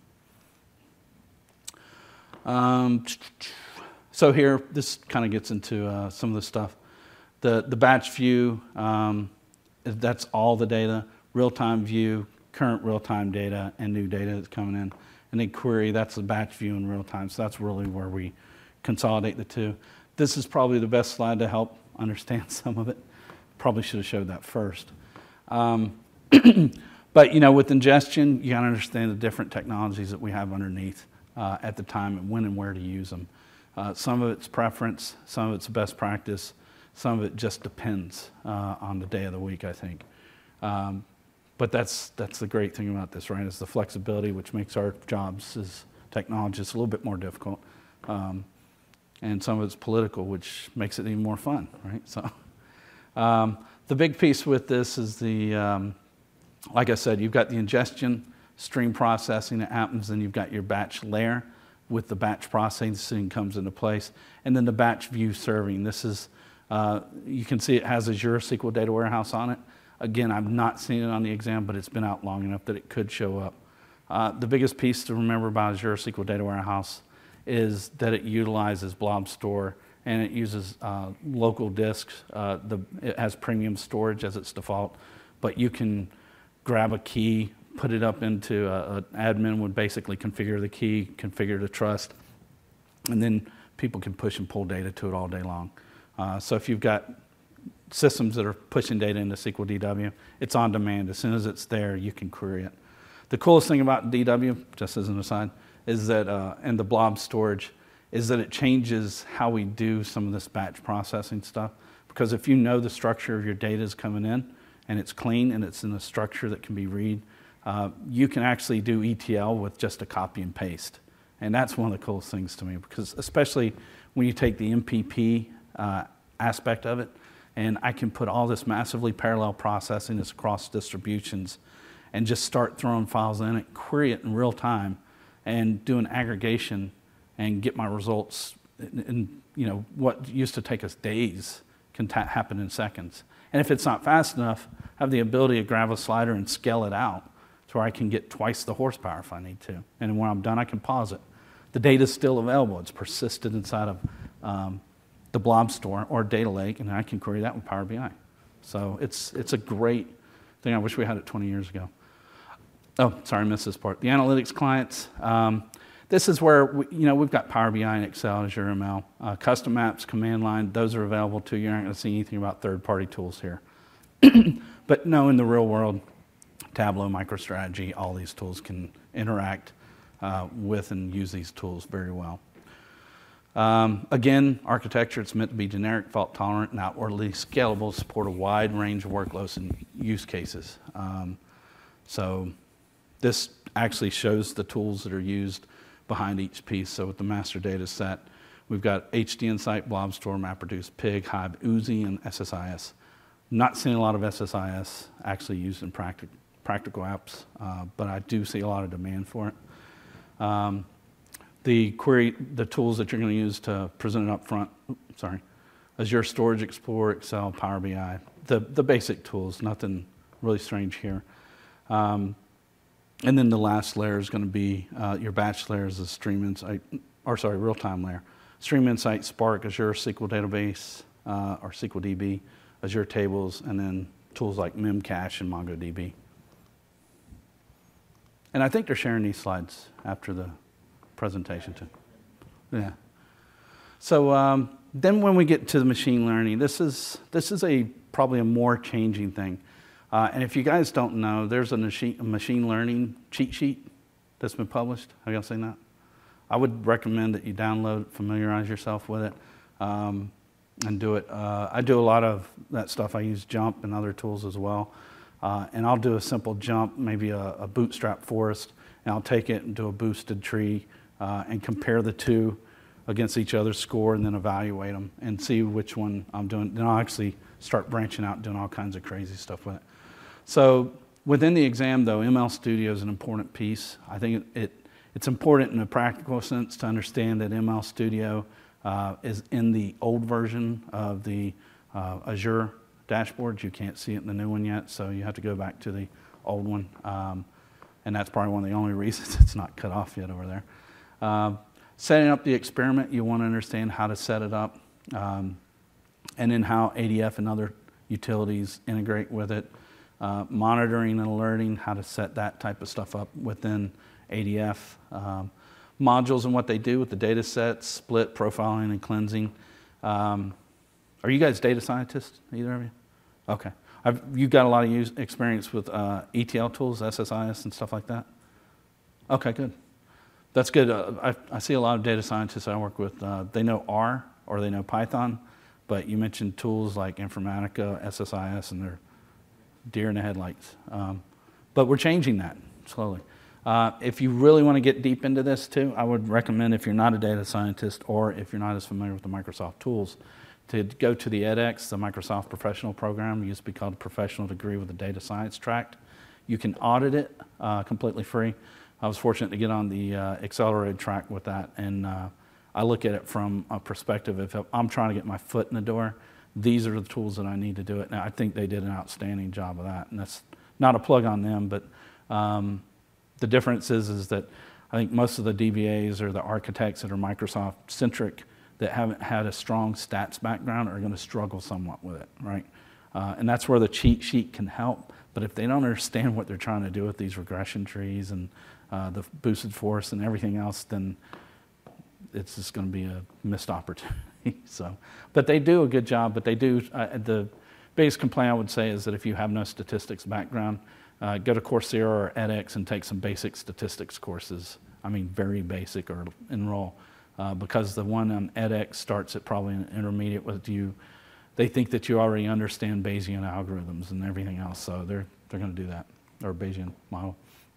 Um, so here, this kind of gets into uh, some of the stuff. The, the batch view, um, that's all the data, real-time view, current real-time data, and new data that's coming in. And then query, that's the batch view in real time. So that's really where we consolidate the two. This is probably the best slide to help understand some of it. Probably should have showed that first. Um, but, you know, with ingestion, you got to understand the different technologies that we have underneath. uh, at the time and when and where to use them. Uh, some of it's preference, some of it's best practice, some of it just depends uh, on the day of the week, I think. Um, but that's that's the great thing about this, right, is the flexibility, which makes our jobs as technologists a little bit more difficult. Um, and some of it's political, which makes it even more fun, right? So um, the big piece with this is the, um, like I said, you've got the ingestion, stream processing that happens, then you've got your batch layer with the batch processing comes into place, and then the batch view serving. This is, uh, you can see it has Azure S Q L Data Warehouse on it. Again, I've not seen it on the exam, but it's been out long enough that it could show up. Uh, the biggest piece to remember about Azure S Q L Data Warehouse is that it utilizes blob store and it uses uh, local disks. Uh, the, it has premium storage as its default, but you can grab a key, put it up into an admin would basically configure the key, configure the trust, and then people can push and pull data to it all day long. Uh, so if you've got systems that are pushing data into S Q L D W, it's on demand. As soon as it's there, you can query it. The coolest thing about D W, just as an aside, is that, uh, and the blob storage, is that it changes how we do some of this batch processing stuff. Because if you know the structure of your data is coming in, and it's clean, and it's in a structure that can be read, uh, you can actually do E T L with just a copy and paste. And that's one of the coolest things to me, because especially when you take the M P P uh, aspect of it, and I can put all this massively parallel processing this across distributions and just start throwing files in it, query it in real time, and do an aggregation and get my results in, in you know, what used to take us days can ta- happen in seconds. And if it's not fast enough, I have the ability to grab a slider and scale it out to where I can get twice the horsepower if I need to. And when I'm done, I can pause it. The data's still available. It's persisted inside of um, the blob store or data lake, and I can query that with Power B I. So it's it's a great thing. I wish we had it twenty years ago. Oh, sorry, I missed this part. The analytics clients. Um, this is where we, you know we've got Power B I and Excel, Azure M L, uh, custom apps, command line. Those are available too. You're not going to see anything about third-party tools here. But no, in the real world, Tableau, MicroStrategy, all these tools can interact uh, with and use these tools very well. Um, again, architecture, it's meant to be generic, fault tolerant, and outwardly scalable, support a wide range of workloads and use cases. Um, so this actually shows the tools that are used behind each piece. So with the master data set, we've got H D Insight, BlobStore, MapReduce, Pig, Hive, Oozie, and S S I S. Not seeing a lot of S S I S actually used in practic- practical apps, uh, but I do see a lot of demand for it. Um, The query, the tools that you're going to use to present it up front, oops, sorry, Azure Storage Explorer, Excel, Power B I, the, the basic tools, nothing really strange here. Um, and then the last layer is going to be uh, your batch layer is the Stream Insight, or sorry, real-time layer. Stream Insight, Spark, Azure S Q L Database, uh, or S Q L D B, Azure Tables, and then tools like Memcache and MongoDB. And I think they're sharing these slides after the presentation too. Yeah. So um, then when we get to the machine learning, this is this is a probably a more changing thing. Uh, and if you guys don't know, there's a machine, a machine learning cheat sheet that's been published. Have y'all seen that? I would recommend that you download, familiarize yourself with it, um, and do it. Uh, I do a lot of that stuff. I use Jump and other tools as well. Uh, and I'll do a simple jump, maybe a, a bootstrap forest, and I'll take it and do a boosted tree uh, and compare the two against each other's score and then evaluate them and see which one I'm doing. Then I'll actually start branching out and doing all kinds of crazy stuff with it. So within the exam, though, M L Studio is an important piece. I think it, it it's important in a practical sense to understand that M L Studio uh, is in the old version of the uh, Azure dashboards. You can't see it in the new one yet, so you have to go back to the old one. Um, and that's probably one of the only reasons it's not cut off yet over there. Uh, setting up the experiment, you want to understand how to set it up, um, and then how A D F and other utilities integrate with it. Uh, monitoring and alerting, how to set that type of stuff up within A D F. Um, modules and what they do with the data sets, split, profiling, and cleansing. Um, are you guys data scientists, either of you? Okay. I've, you've got a lot of use, experience with uh, E T L tools, S S I S, and stuff like that? Okay, good. That's good. Uh, I, I see a lot of data scientists I work with, uh, they know R or they know Python, but you mentioned tools like Informatica, S S I S, and they're deer in the headlights. Um, but we're changing that slowly. Uh, if you really want to get deep into this too, I would recommend, if you're not a data scientist or if you're not as familiar with the Microsoft tools, to go to the edX, the Microsoft Professional Program. It used to be called a Professional Degree with a Data Science Track. You can audit it uh, completely free. I was fortunate to get on the uh, accelerated track with that, and uh, I look at it from a perspective of if I'm trying to get my foot in the door, these are the tools that I need to do it. Now, I think they did an outstanding job of that, and that's not a plug on them, but um, the difference is, is that I think most of the D B As or the architects that are Microsoft-centric that haven't had a strong stats background are going to struggle somewhat with it, right? Uh, and that's where the cheat sheet can help. But if they don't understand what they're trying to do with these regression trees and uh, the boosted force and everything else, then it's just going to be a missed opportunity. So, but they do a good job. But they do. Uh, the biggest complaint I would say is that if you have no statistics background, uh, go to Coursera or edX and take some basic statistics courses. I mean, very basic, or enroll. Uh, because the one on edX starts at probably an intermediate with you. They think that you already understand Bayesian algorithms and everything else, so they're, they're going to do that, or Bayesian model.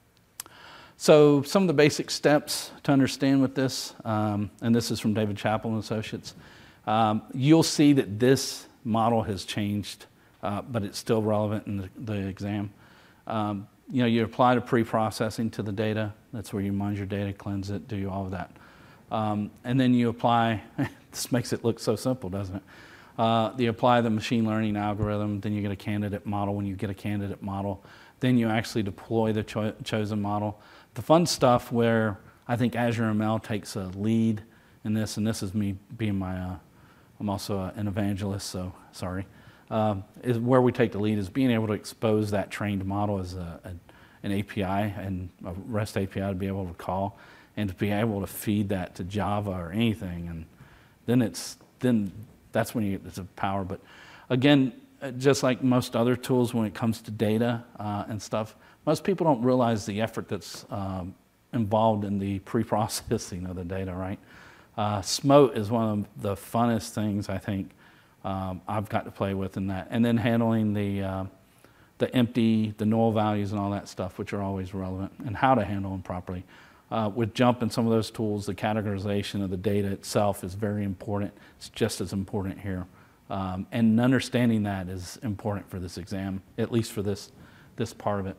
So some of the basic steps to understand with this, um, and this is from David Chappell and Associates, um, you'll see that this model has changed, uh, but it's still relevant in the, the exam. Um, you know, you apply to pre-processing to the data. That's where you mine your data, cleanse it, do all of that. Um, and then you apply, this makes it look so simple, doesn't it? Uh, you apply the machine learning algorithm, then you get a candidate model. When you get a candidate model, then you actually deploy the cho chosen model. The fun stuff where I think Azure M L takes a lead in this, and this is me being my, uh, I'm also a, an evangelist, so sorry, uh, is where we take the lead is being able to expose that trained model as a, a, an A P I and a REST A P I to be able to call, and to be able to feed that to Java or anything, and then it's then that's when you get the power. But again, just like most other tools, when it comes to data uh, and stuff, most people don't realize the effort that's um, involved in the pre-processing of the data. Right? Uh, Smote is one of the funnest things I think um, I've got to play with in that, and then handling the uh, the empty, the null values, and all that stuff, which are always relevant, and how to handle them properly. Uh, with JMP and some of those tools, the categorization of the data itself is very important. It's just as important here. Um, and understanding that is important for this exam, at least for this, this part of it.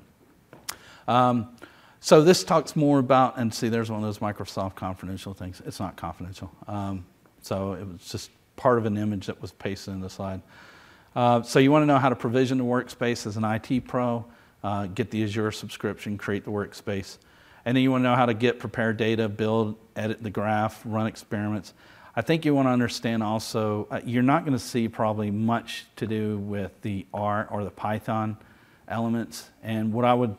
Um, so this talks more about, and see, there's one of those Microsoft confidential things. It's not confidential. Um, so it was just part of an image that was pasted in the slide. Uh, so you want to know how to provision the workspace as an I T pro, uh, get the Azure subscription, create the workspace. And then you want to know how to get prepared data, build, edit the graph, run experiments. I think you want to understand also, uh, you're not going to see probably much to do with the R or the Python elements. And what I would,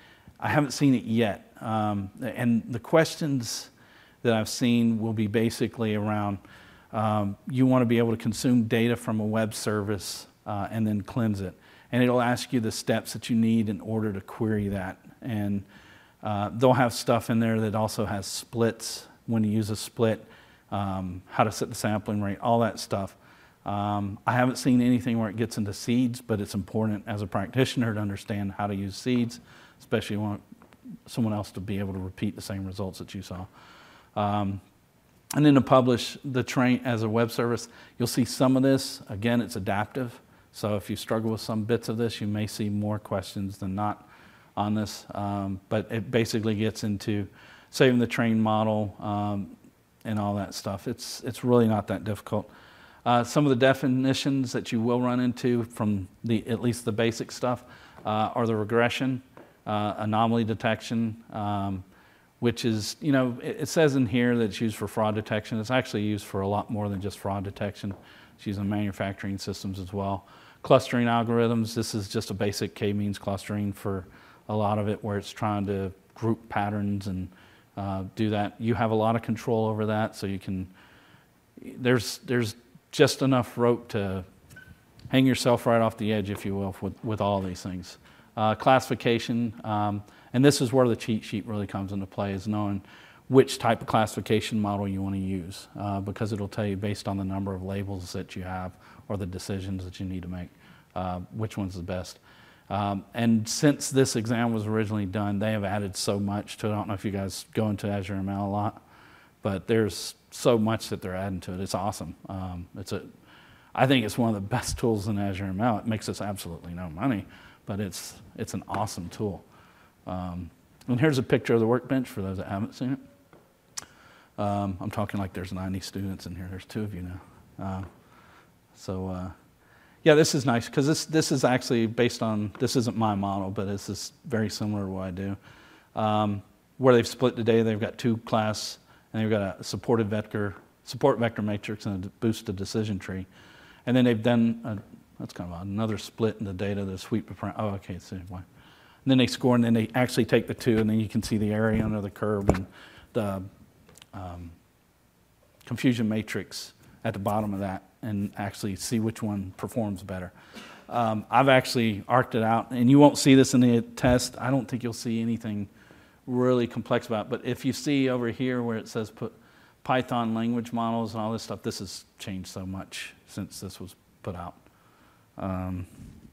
I haven't seen it yet. Um, and the questions that I've seen will be basically around, um, you want to be able to consume data from a web service uh, and then cleanse it. And it'll ask you the steps that you need in order to query that. And Uh, they'll have stuff in there that also has splits, when to use a split, um, how to set the sampling rate, all that stuff. Um, I haven't seen anything where it gets into seeds, but it's important as a practitioner to understand how to use seeds, especially when someone else to be able to repeat the same results that you saw. Um, and then to publish the train as a web service, you'll see some of this. Again, it's adaptive. So if you struggle with some bits of this, you may see more questions than not on this, um, but it basically gets into saving the trained model um, and all that stuff. It's, it's really not that difficult. Uh, some of the definitions that you will run into from the, at least the basic stuff, uh, are the regression, uh, anomaly detection, um, which is, you know, it, it says in here that it's used for fraud detection. It's actually used for a lot more than just fraud detection. It's used in manufacturing systems as well. Clustering algorithms, this is just a basic k-means clustering for a lot of it, where it's trying to group patterns and uh, do that. You have a lot of control over that, so you can, there's, there's just enough rope to hang yourself right off the edge, if you will, with, with all these things. Uh, classification, um, and this is where the cheat sheet really comes into play, is knowing which type of classification model you want to use, uh, because it'll tell you based on the number of labels that you have or the decisions that you need to make, uh, which one's the best. Um, and since this exam was originally done, they have added so much to it. I don't know if you guys go into Azure M L a lot, but there's so much that they're adding to it. It's awesome. Um, it's a, I think it's one of the best tools in Azure M L. It makes us absolutely no money, but it's it's an awesome tool. Um, and here's a picture of the workbench for those that haven't seen it. Um, I'm talking like there's ninety students in here. There's two of you now. Uh, so uh, yeah, this is nice because this this is actually based on, this isn't my model, but this is very similar to what I do. Um, where they've split the data, they've got two class, and they've got a supported vector, support vector matrix and a boosted decision tree. And then they've done, a, that's kind of odd, another split in the data, the sweep of, oh, okay, see why. And then they score, and then they actually take the two, and then you can see the area under the curve and the um, confusion matrix at the bottom of that, and actually see which one performs better. Um, I've actually arced it out, and you won't see this in the test. I don't think you'll see anything really complex about it, but if you see over here where it says put Python language models and all this stuff, this has changed so much since this was put out. Um,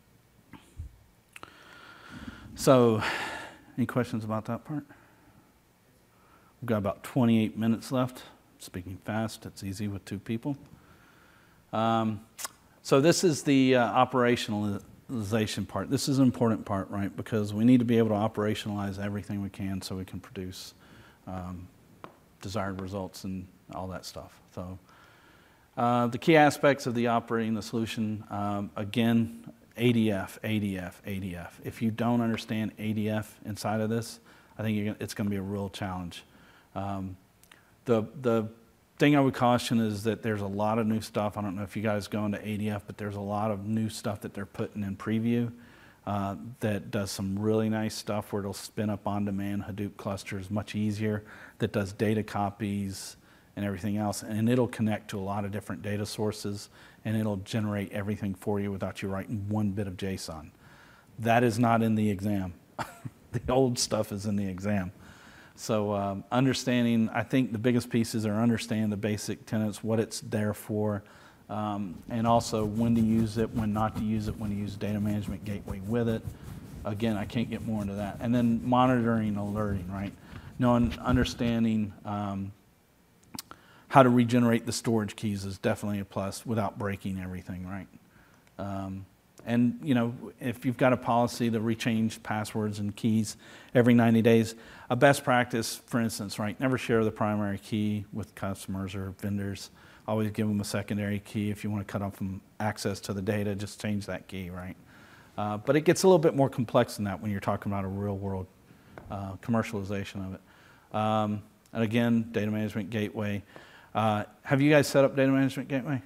so, any questions about that part? We've got about twenty-eight minutes left. Speaking fast, it's easy with two people. Um, so this is the uh, operationalization part. This is an important part, right? Because we need to be able to operationalize everything we can so we can produce um, desired results and all that stuff. So uh, the key aspects of the operating the solution, um, again, A D F, A D F, A D F. If you don't understand A D F inside of this, I think you're gonna, it's going to be a real challenge. Um, the the thing I would caution is that there's a lot of new stuff. I don't know if you guys go into A D F, but there's a lot of new stuff that they're putting in preview uh, that does some really nice stuff where it'll spin up on-demand Hadoop clusters much easier, that does data copies and everything else, and it'll connect to a lot of different data sources, and it'll generate everything for you without you writing one bit of JSON. That is not in the exam. The old stuff is in the exam. So um, understanding, I think the biggest pieces are understanding the basic tenets, what it's there for, um, and also when to use it, when not to use it, when to use data management gateway with it. Again, I can't get more into that. And then monitoring, alerting, right? Knowing, understanding um, how to regenerate the storage keys is definitely a plus without breaking everything, right? Um, And, you know, if you've got a policy to rechange passwords and keys every ninety days, a best practice, for instance, right, never share the primary key with customers or vendors. Always give them a secondary key. If you want to cut off them access to the data, just change that key, right? Uh, but it gets a little bit more complex than that when you're talking about a real-world uh, commercialization of it. Um, and again, data management gateway. Uh, have you guys set up data management gateway?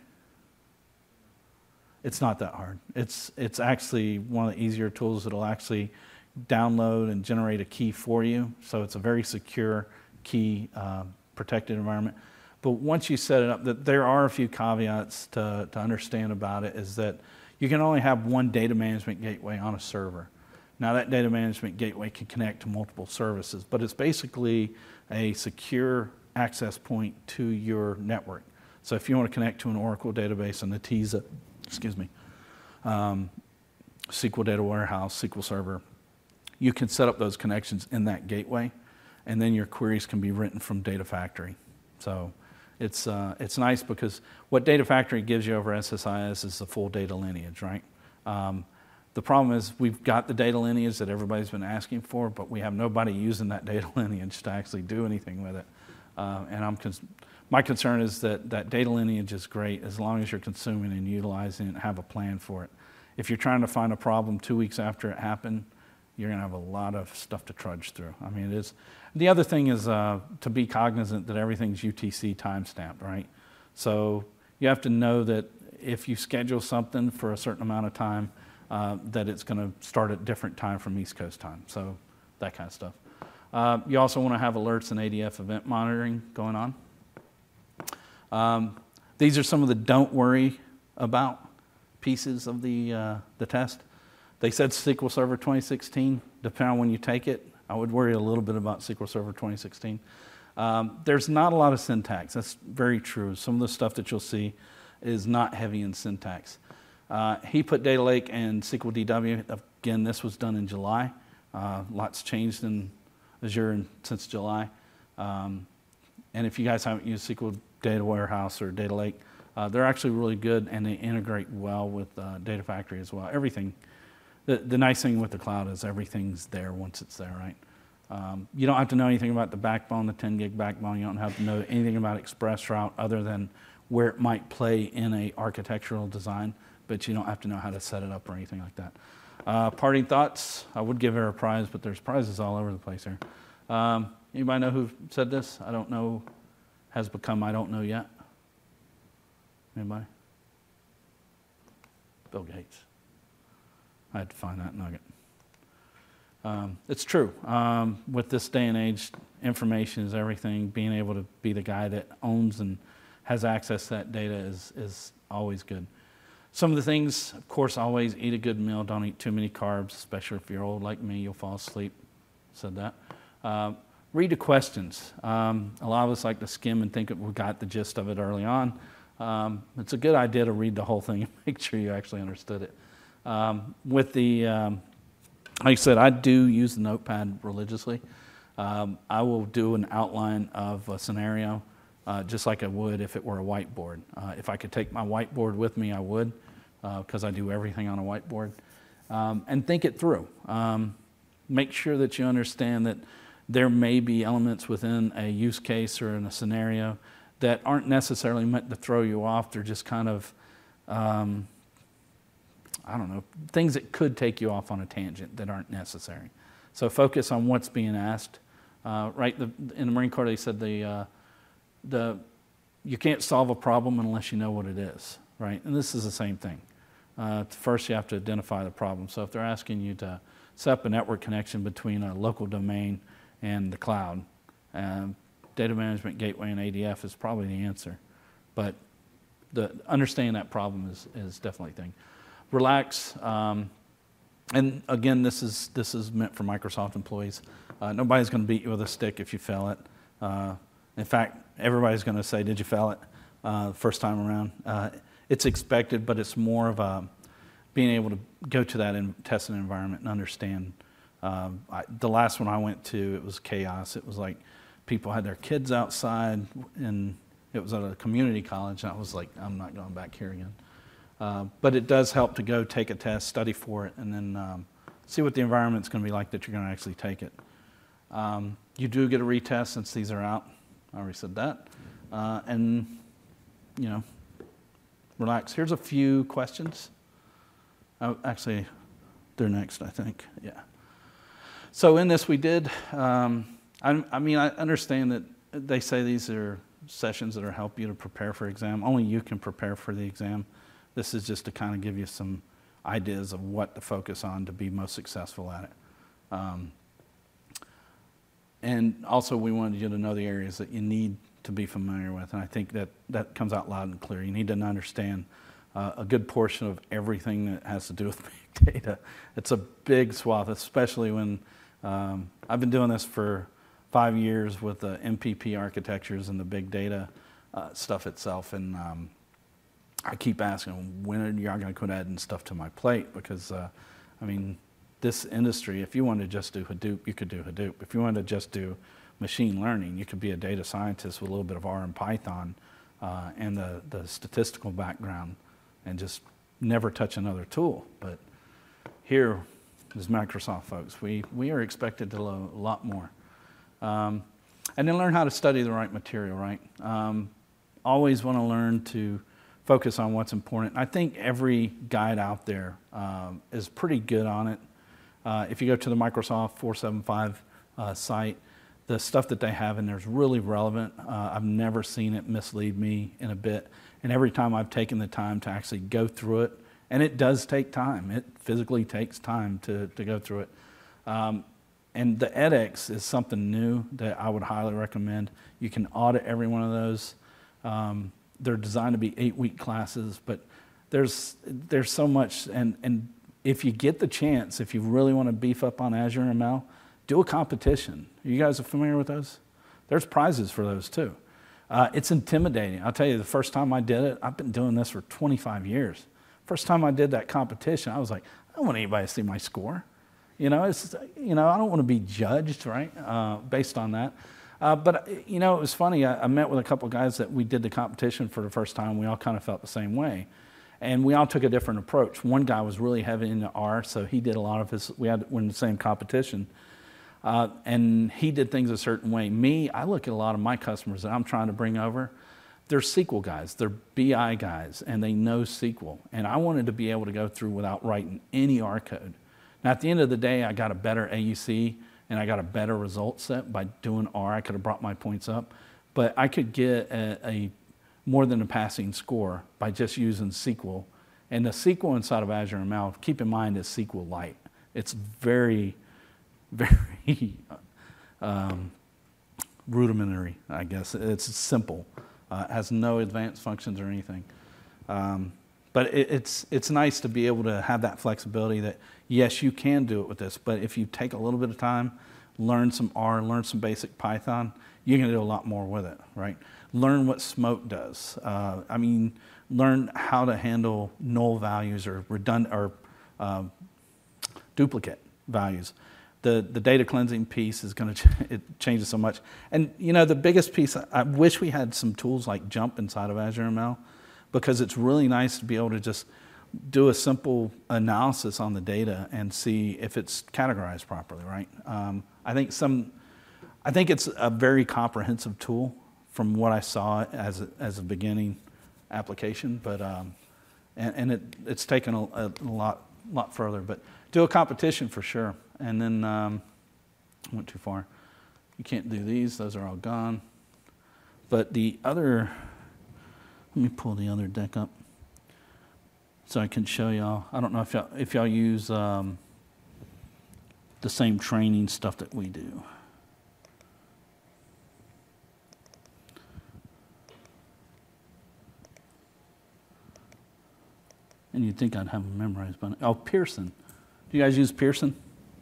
It's not that hard. It's it's actually one of the easier tools that'll actually download and generate a key for you. So it's a very secure key uh, protected environment. But once you set it up, that there are a few caveats to, to understand about it, is that you can only have one data management gateway on a server. Now that data management gateway can connect to multiple services, but it's basically a secure access point to your network. So if you want to connect to an Oracle database, an Netezza, excuse me, um, S Q L Data Warehouse, S Q L Server, you can set up those connections in that gateway, and then your queries can be written from Data Factory. So it's uh, it's nice because what Data Factory gives you over S S I S is the full data lineage, right? Um, the problem is we've got the data lineage that everybody's been asking for, but we have nobody using that data lineage to actually do anything with it. Uh, and I'm cons- my concern is that that data lineage is great as long as you're consuming and utilizing it and have a plan for it. If you're trying to find a problem two weeks after it happened, you're going to have a lot of stuff to trudge through. I mean, it is. The other thing is uh, to be cognizant that everything's U T C timestamped, right? So you have to know that if you schedule something for a certain amount of time, uh, that it's going to start at different time from East Coast time. So that kind of stuff. Uh, you also want to have alerts and A D F event monitoring going on. Um, these are some of the don't worry about pieces of the uh, the test. They said S Q L Server twenty sixteen. Depending on when you take it, I would worry a little bit about S Q L Server twenty sixteen. Um, there's not a lot of syntax. That's very true. Some of the stuff that you'll see is not heavy in syntax. Uh, he put Data Lake and S Q L D W. Again, this was done in July. Uh, lots changed in Azure in, since July. Um, and if you guys haven't used S Q L Data Warehouse or Data Lake, uh, they're actually really good, and they integrate well with uh, Data Factory as well. Everything. The, the nice thing with the cloud is everything's there once it's there, right? Um, you don't have to know anything about the backbone, the ten gig backbone. You don't have to know anything about ExpressRoute other than where it might play in a architectural design, but you don't have to know how to set it up or anything like that. Uh, parting thoughts, I would give her a prize, but there's prizes all over the place here. Um, anybody know who said this? I don't know, has become I don't know yet. Anybody? Bill Gates. I had to find that nugget. Um, it's true. Um, with this day and age, information is everything. Being able to be the guy that owns and has access to that data is, is always good. Some of the things, of course, always eat a good meal. Don't eat too many carbs, especially if you're old like me. You'll fall asleep. Said that. Uh, read the questions. Um, a lot of us like to skim and think that we got the gist of it early on. Um, it's a good idea to read the whole thing and make sure you actually understood it. Um, with the... Um, Like I said, I do use the notepad religiously. Um, I will do an outline of a scenario uh, just like I would if it were a whiteboard. Uh, if I could take my whiteboard with me, I would, because uh, I do everything on a whiteboard. Um, and think it through. Um, make sure that you understand that there may be elements within a use case or in a scenario that aren't necessarily meant to throw you off. They're just kind of... Um, I don't know, things that could take you off on a tangent that aren't necessary. So focus on what's being asked. Uh, right, the, in the Marine Corps they said the, uh, the, you can't solve a problem unless you know what it is, right? And this is the same thing. Uh, first you have to identify the problem. So if they're asking you to set up a network connection between a local domain and the cloud, uh, data management gateway and A D F is probably the answer. But the, understanding that problem is, is definitely a thing. Relax, um, and again, this is this is meant for Microsoft employees. Uh, nobody's going to beat you with a stick if you fail it. Uh, in fact, everybody's going to say, "Did you fail it?" Uh, first time around. Uh, it's expected, but it's more of a being able to go to that in, testing environment and understand. Uh, I, the last one I went to, it was chaos. It was like people had their kids outside, and it was at a community college. And I was like, "I'm not going back here again." Uh, but it does help to go take a test, study for it, and then um, see what the environment's going to be like that you're going to actually take it. Um, you do get a retest since these are out. I already said that. Uh, and, you know, relax. Here's a few questions. Oh, actually, they're next, I think. Yeah. So in this we did, um, I, I mean, I understand that they say these are sessions that are help you to prepare for exam. Only you can prepare for the exam. This is just to kind of give you some ideas of what to focus on to be most successful at it. Um, and also we wanted you to know the areas that you need to be familiar with, and I think that that comes out loud and clear. You need to understand uh, a good portion of everything that has to do with big data. It's a big swath, especially when um, I've been doing this for five years with the M P P architectures and the big data uh, stuff itself, and um, I keep asking, when are y'all going to quit adding stuff to my plate? Because, uh, I mean, this industry, if you wanted to just do Hadoop, you could do Hadoop. If you wanted to just do machine learning, you could be a data scientist with a little bit of R and Python uh, and the, the statistical background and just never touch another tool. But here, as Microsoft folks, we, we are expected to know a lot more. Um, and then learn how to study the right material, right? Um, always want to learn to focus on what's important. I think every guide out there um, is pretty good on it. Uh, if you go to the Microsoft four seventy-five uh, site, the stuff that they have in there is really relevant. Uh, I've never seen it mislead me in a bit. And every time I've taken the time to actually go through it, and it does take time. It physically takes time to, to go through it. Um, and the edX is something new that I would highly recommend. You can audit every one of those. Um, They're designed to be eight-week classes, but there's there's so much. And, and if you get the chance, if you really want to beef up on Azure M L, do a competition. You guys are familiar with those? there's prizes for those too. Uh, it's intimidating. I'll tell you, the first time I did it, I've been doing this for twenty-five years. First time I did that competition, I was like, I don't want anybody to see my score. You know, it's, you know, I don't want to be judged, right, uh, based on that. Uh, but, you know, it was funny. I, I met with a couple of guys that we did the competition for the first time. We all kind of felt the same way. And we all took a different approach. One guy was really heavy into R, so he did a lot of his, we had, we're in the same competition. Uh, and he did things a certain way. Me, I look at a lot of my customers that I'm trying to bring over. They're S Q L guys, they're B I guys, and they know S Q L. And I wanted to be able to go through without writing any R code. Now, at the end of the day, I got a better A U C, and I got a better result set by doing R. I could have brought my points up. But I could get a, a more than a passing score by just using S Q L. And the S Q L inside of Azure M L, keep in mind, is S Q L Lite. It's very, very um, rudimentary, I guess. It's simple. Uh, it has no advanced functions or anything. Um, but it, it's, it's nice to be able to have that flexibility that, yes, you can do it with this, but if you take a little bit of time, learn some R, learn some basic Python, you're going to do a lot more with it, right? Learn what Smoke does. Uh, I mean, learn how to handle null values or redundant or uh, duplicate values. The the data cleansing piece is going to ch- it changes so much. And you know, the biggest piece, I wish we had some tools like Jump inside of Azure M L, because it's really nice to be able to just do a simple analysis on the data and see if it's categorized properly, right? Um, I think some, I think it's a very comprehensive tool from what I saw as a, as a beginning application, but um, and, and it it's taken a, a lot lot further. But do a competition for sure, and then um, I went too far. You can't do these; those are all gone. But the other, let me pull the other deck up so I can show y'all. I don't know if y'all if y'all use um, the same training stuff that we do. And you'd think I'd have them memorized, but oh, Pearson. Do you guys use Pearson?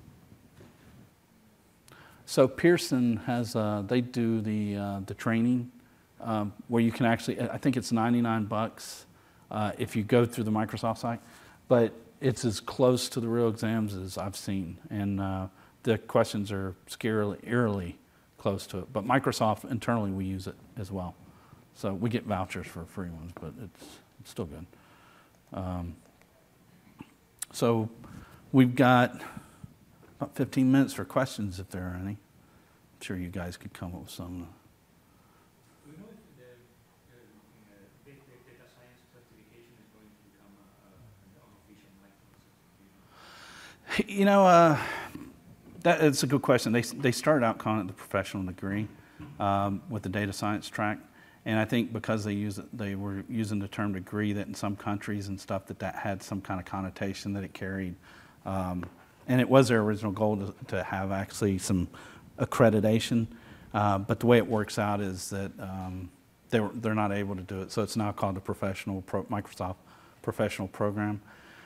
So Pearson has uh, they do the uh, the training um, where you can actually. I think it's ninety-nine bucks uh, if you go through the Microsoft site, but it's as close to the real exams as I've seen, and uh, the questions are scarily, eerily close to it. But Microsoft internally we use it as well, so we get vouchers for free ones, but it's it's still good. Um, so we've got about fifteen minutes for questions if there are any. I'm sure you guys could come up with some. Do you know if the uh, uh, big data science certification is going to become a, a, an official license certification? You know, uh, that, it's a good question. They, they started out calling it the professional degree um, with the data science track. And I think because they use it, they were using the term degree, that in some countries and stuff that that had some kind of connotation that it carried. Um, and it was their original goal to, to have actually some accreditation. Uh, but the way it works out is that um, they were, they're not able to do it. So it's now called the professional Pro, Microsoft Professional Program.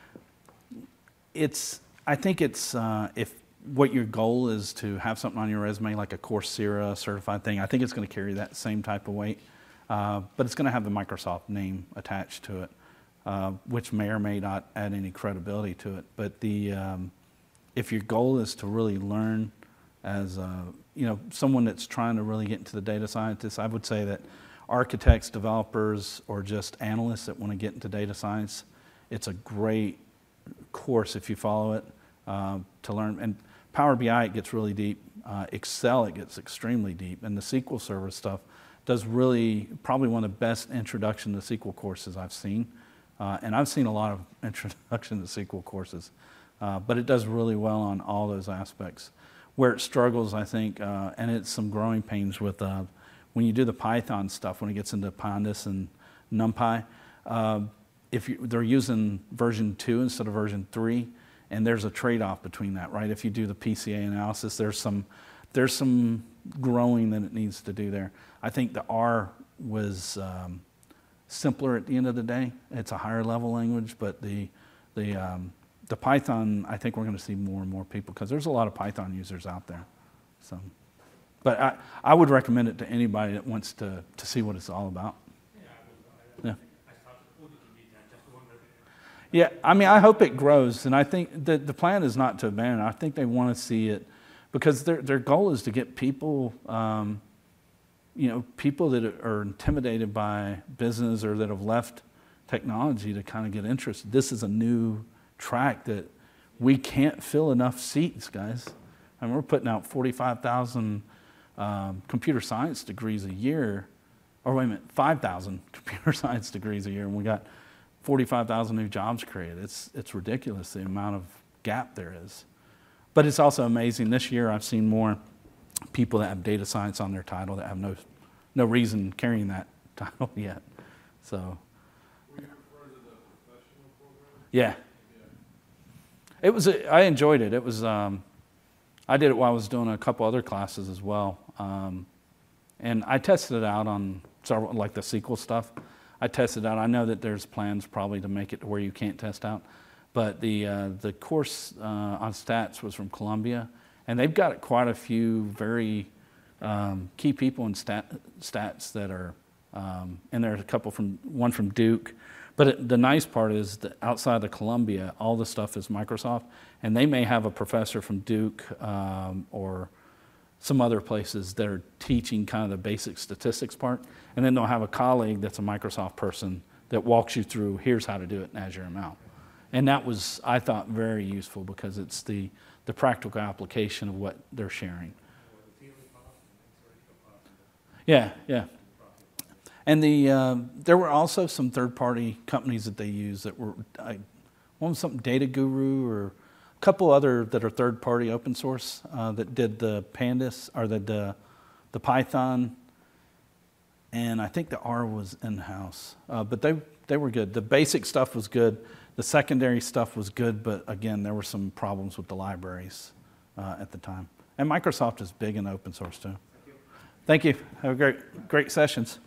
It's, I think it's, uh, if what your goal is to have something on your resume like a Coursera certified thing, I think it's going to carry that same type of weight. Uh, but it's going to have the Microsoft name attached to it, uh, which may or may not add any credibility to it. But the um, if your goal is to really learn as uh, you know, someone that's trying to really get into the data scientist, I would say that architects, developers, or just analysts that want to get into data science, it's a great course if you follow it uh, to learn. And Power B I, it gets really deep. Uh, Excel, it gets extremely deep. And the S Q L Server stuff does really, probably one of the best introduction to S Q L courses I've seen. Uh, and I've seen a lot of introduction to S Q L courses. Uh, but it does really well on all those aspects. Where it struggles, I think, uh, and it's some growing pains with uh, when you do the Python stuff, when it gets into Pandas and NumPy, uh, if you, they're using version two instead of version three, and there's a trade-off between that, right? If you do the P C A analysis, there's some there's some growing that it needs to do there. I think the R was um, simpler at the end of the day. It's a higher level language, but the the um, the Python, I think we're going to see more and more people because there's a lot of Python users out there. So But I, I would recommend it to anybody that wants to, to see what it's all about. Yeah, I was, I, I, Yeah. I started, oh, did you did that, just wondering. Yeah, I mean, I hope it grows, and I think that the plan is not to abandon it. I think they want to see it because their their goal is to get people, um, you know, people that are intimidated by business or that have left technology to kind of get interested. This is a new track that we can't fill enough seats, guys. And we're putting out forty-five thousand um, computer science degrees a year, or wait a minute, five thousand computer science degrees a year, and we got forty-five thousand new jobs created. It's, it's ridiculous the amount of gap there is. But it's also amazing. This year I've seen more people that have data science on their title that have no, no reason carrying that title yet. So, Were you referring to the professional program? yeah. It was, a, I enjoyed it. It was, um, I did it while I was doing a couple other classes as well. Um, and I tested it out on several, like the S Q L stuff. I tested out. I know that there's plans probably to make it to where you can't test out. But the, uh, the course uh, on stats was from Columbia. And they've got quite a few very um, key people in stat, stats that are, um, and there's a couple from, one from Duke. But it, the nice part is that outside of Columbia, all the stuff is Microsoft, and they may have a professor from Duke um, or some other places that are teaching kind of the basic statistics part, and then they'll have a colleague that's a Microsoft person that walks you through, here's how to do it in Azure M L. And that was, I thought, very useful because it's the, the practical application of what they're sharing. Yeah, yeah. And the um, there were also some third-party companies that they use that were, I, one was something Data Guru or a couple other that are third-party open source uh, that did the Pandas or the, the the Python, and I think the R was in-house. Uh, but they they were good. The basic stuff was good. The secondary stuff was good, but again, there were some problems with the libraries uh, at the time. And Microsoft is big in open source too. Thank you. Have a great great sessions.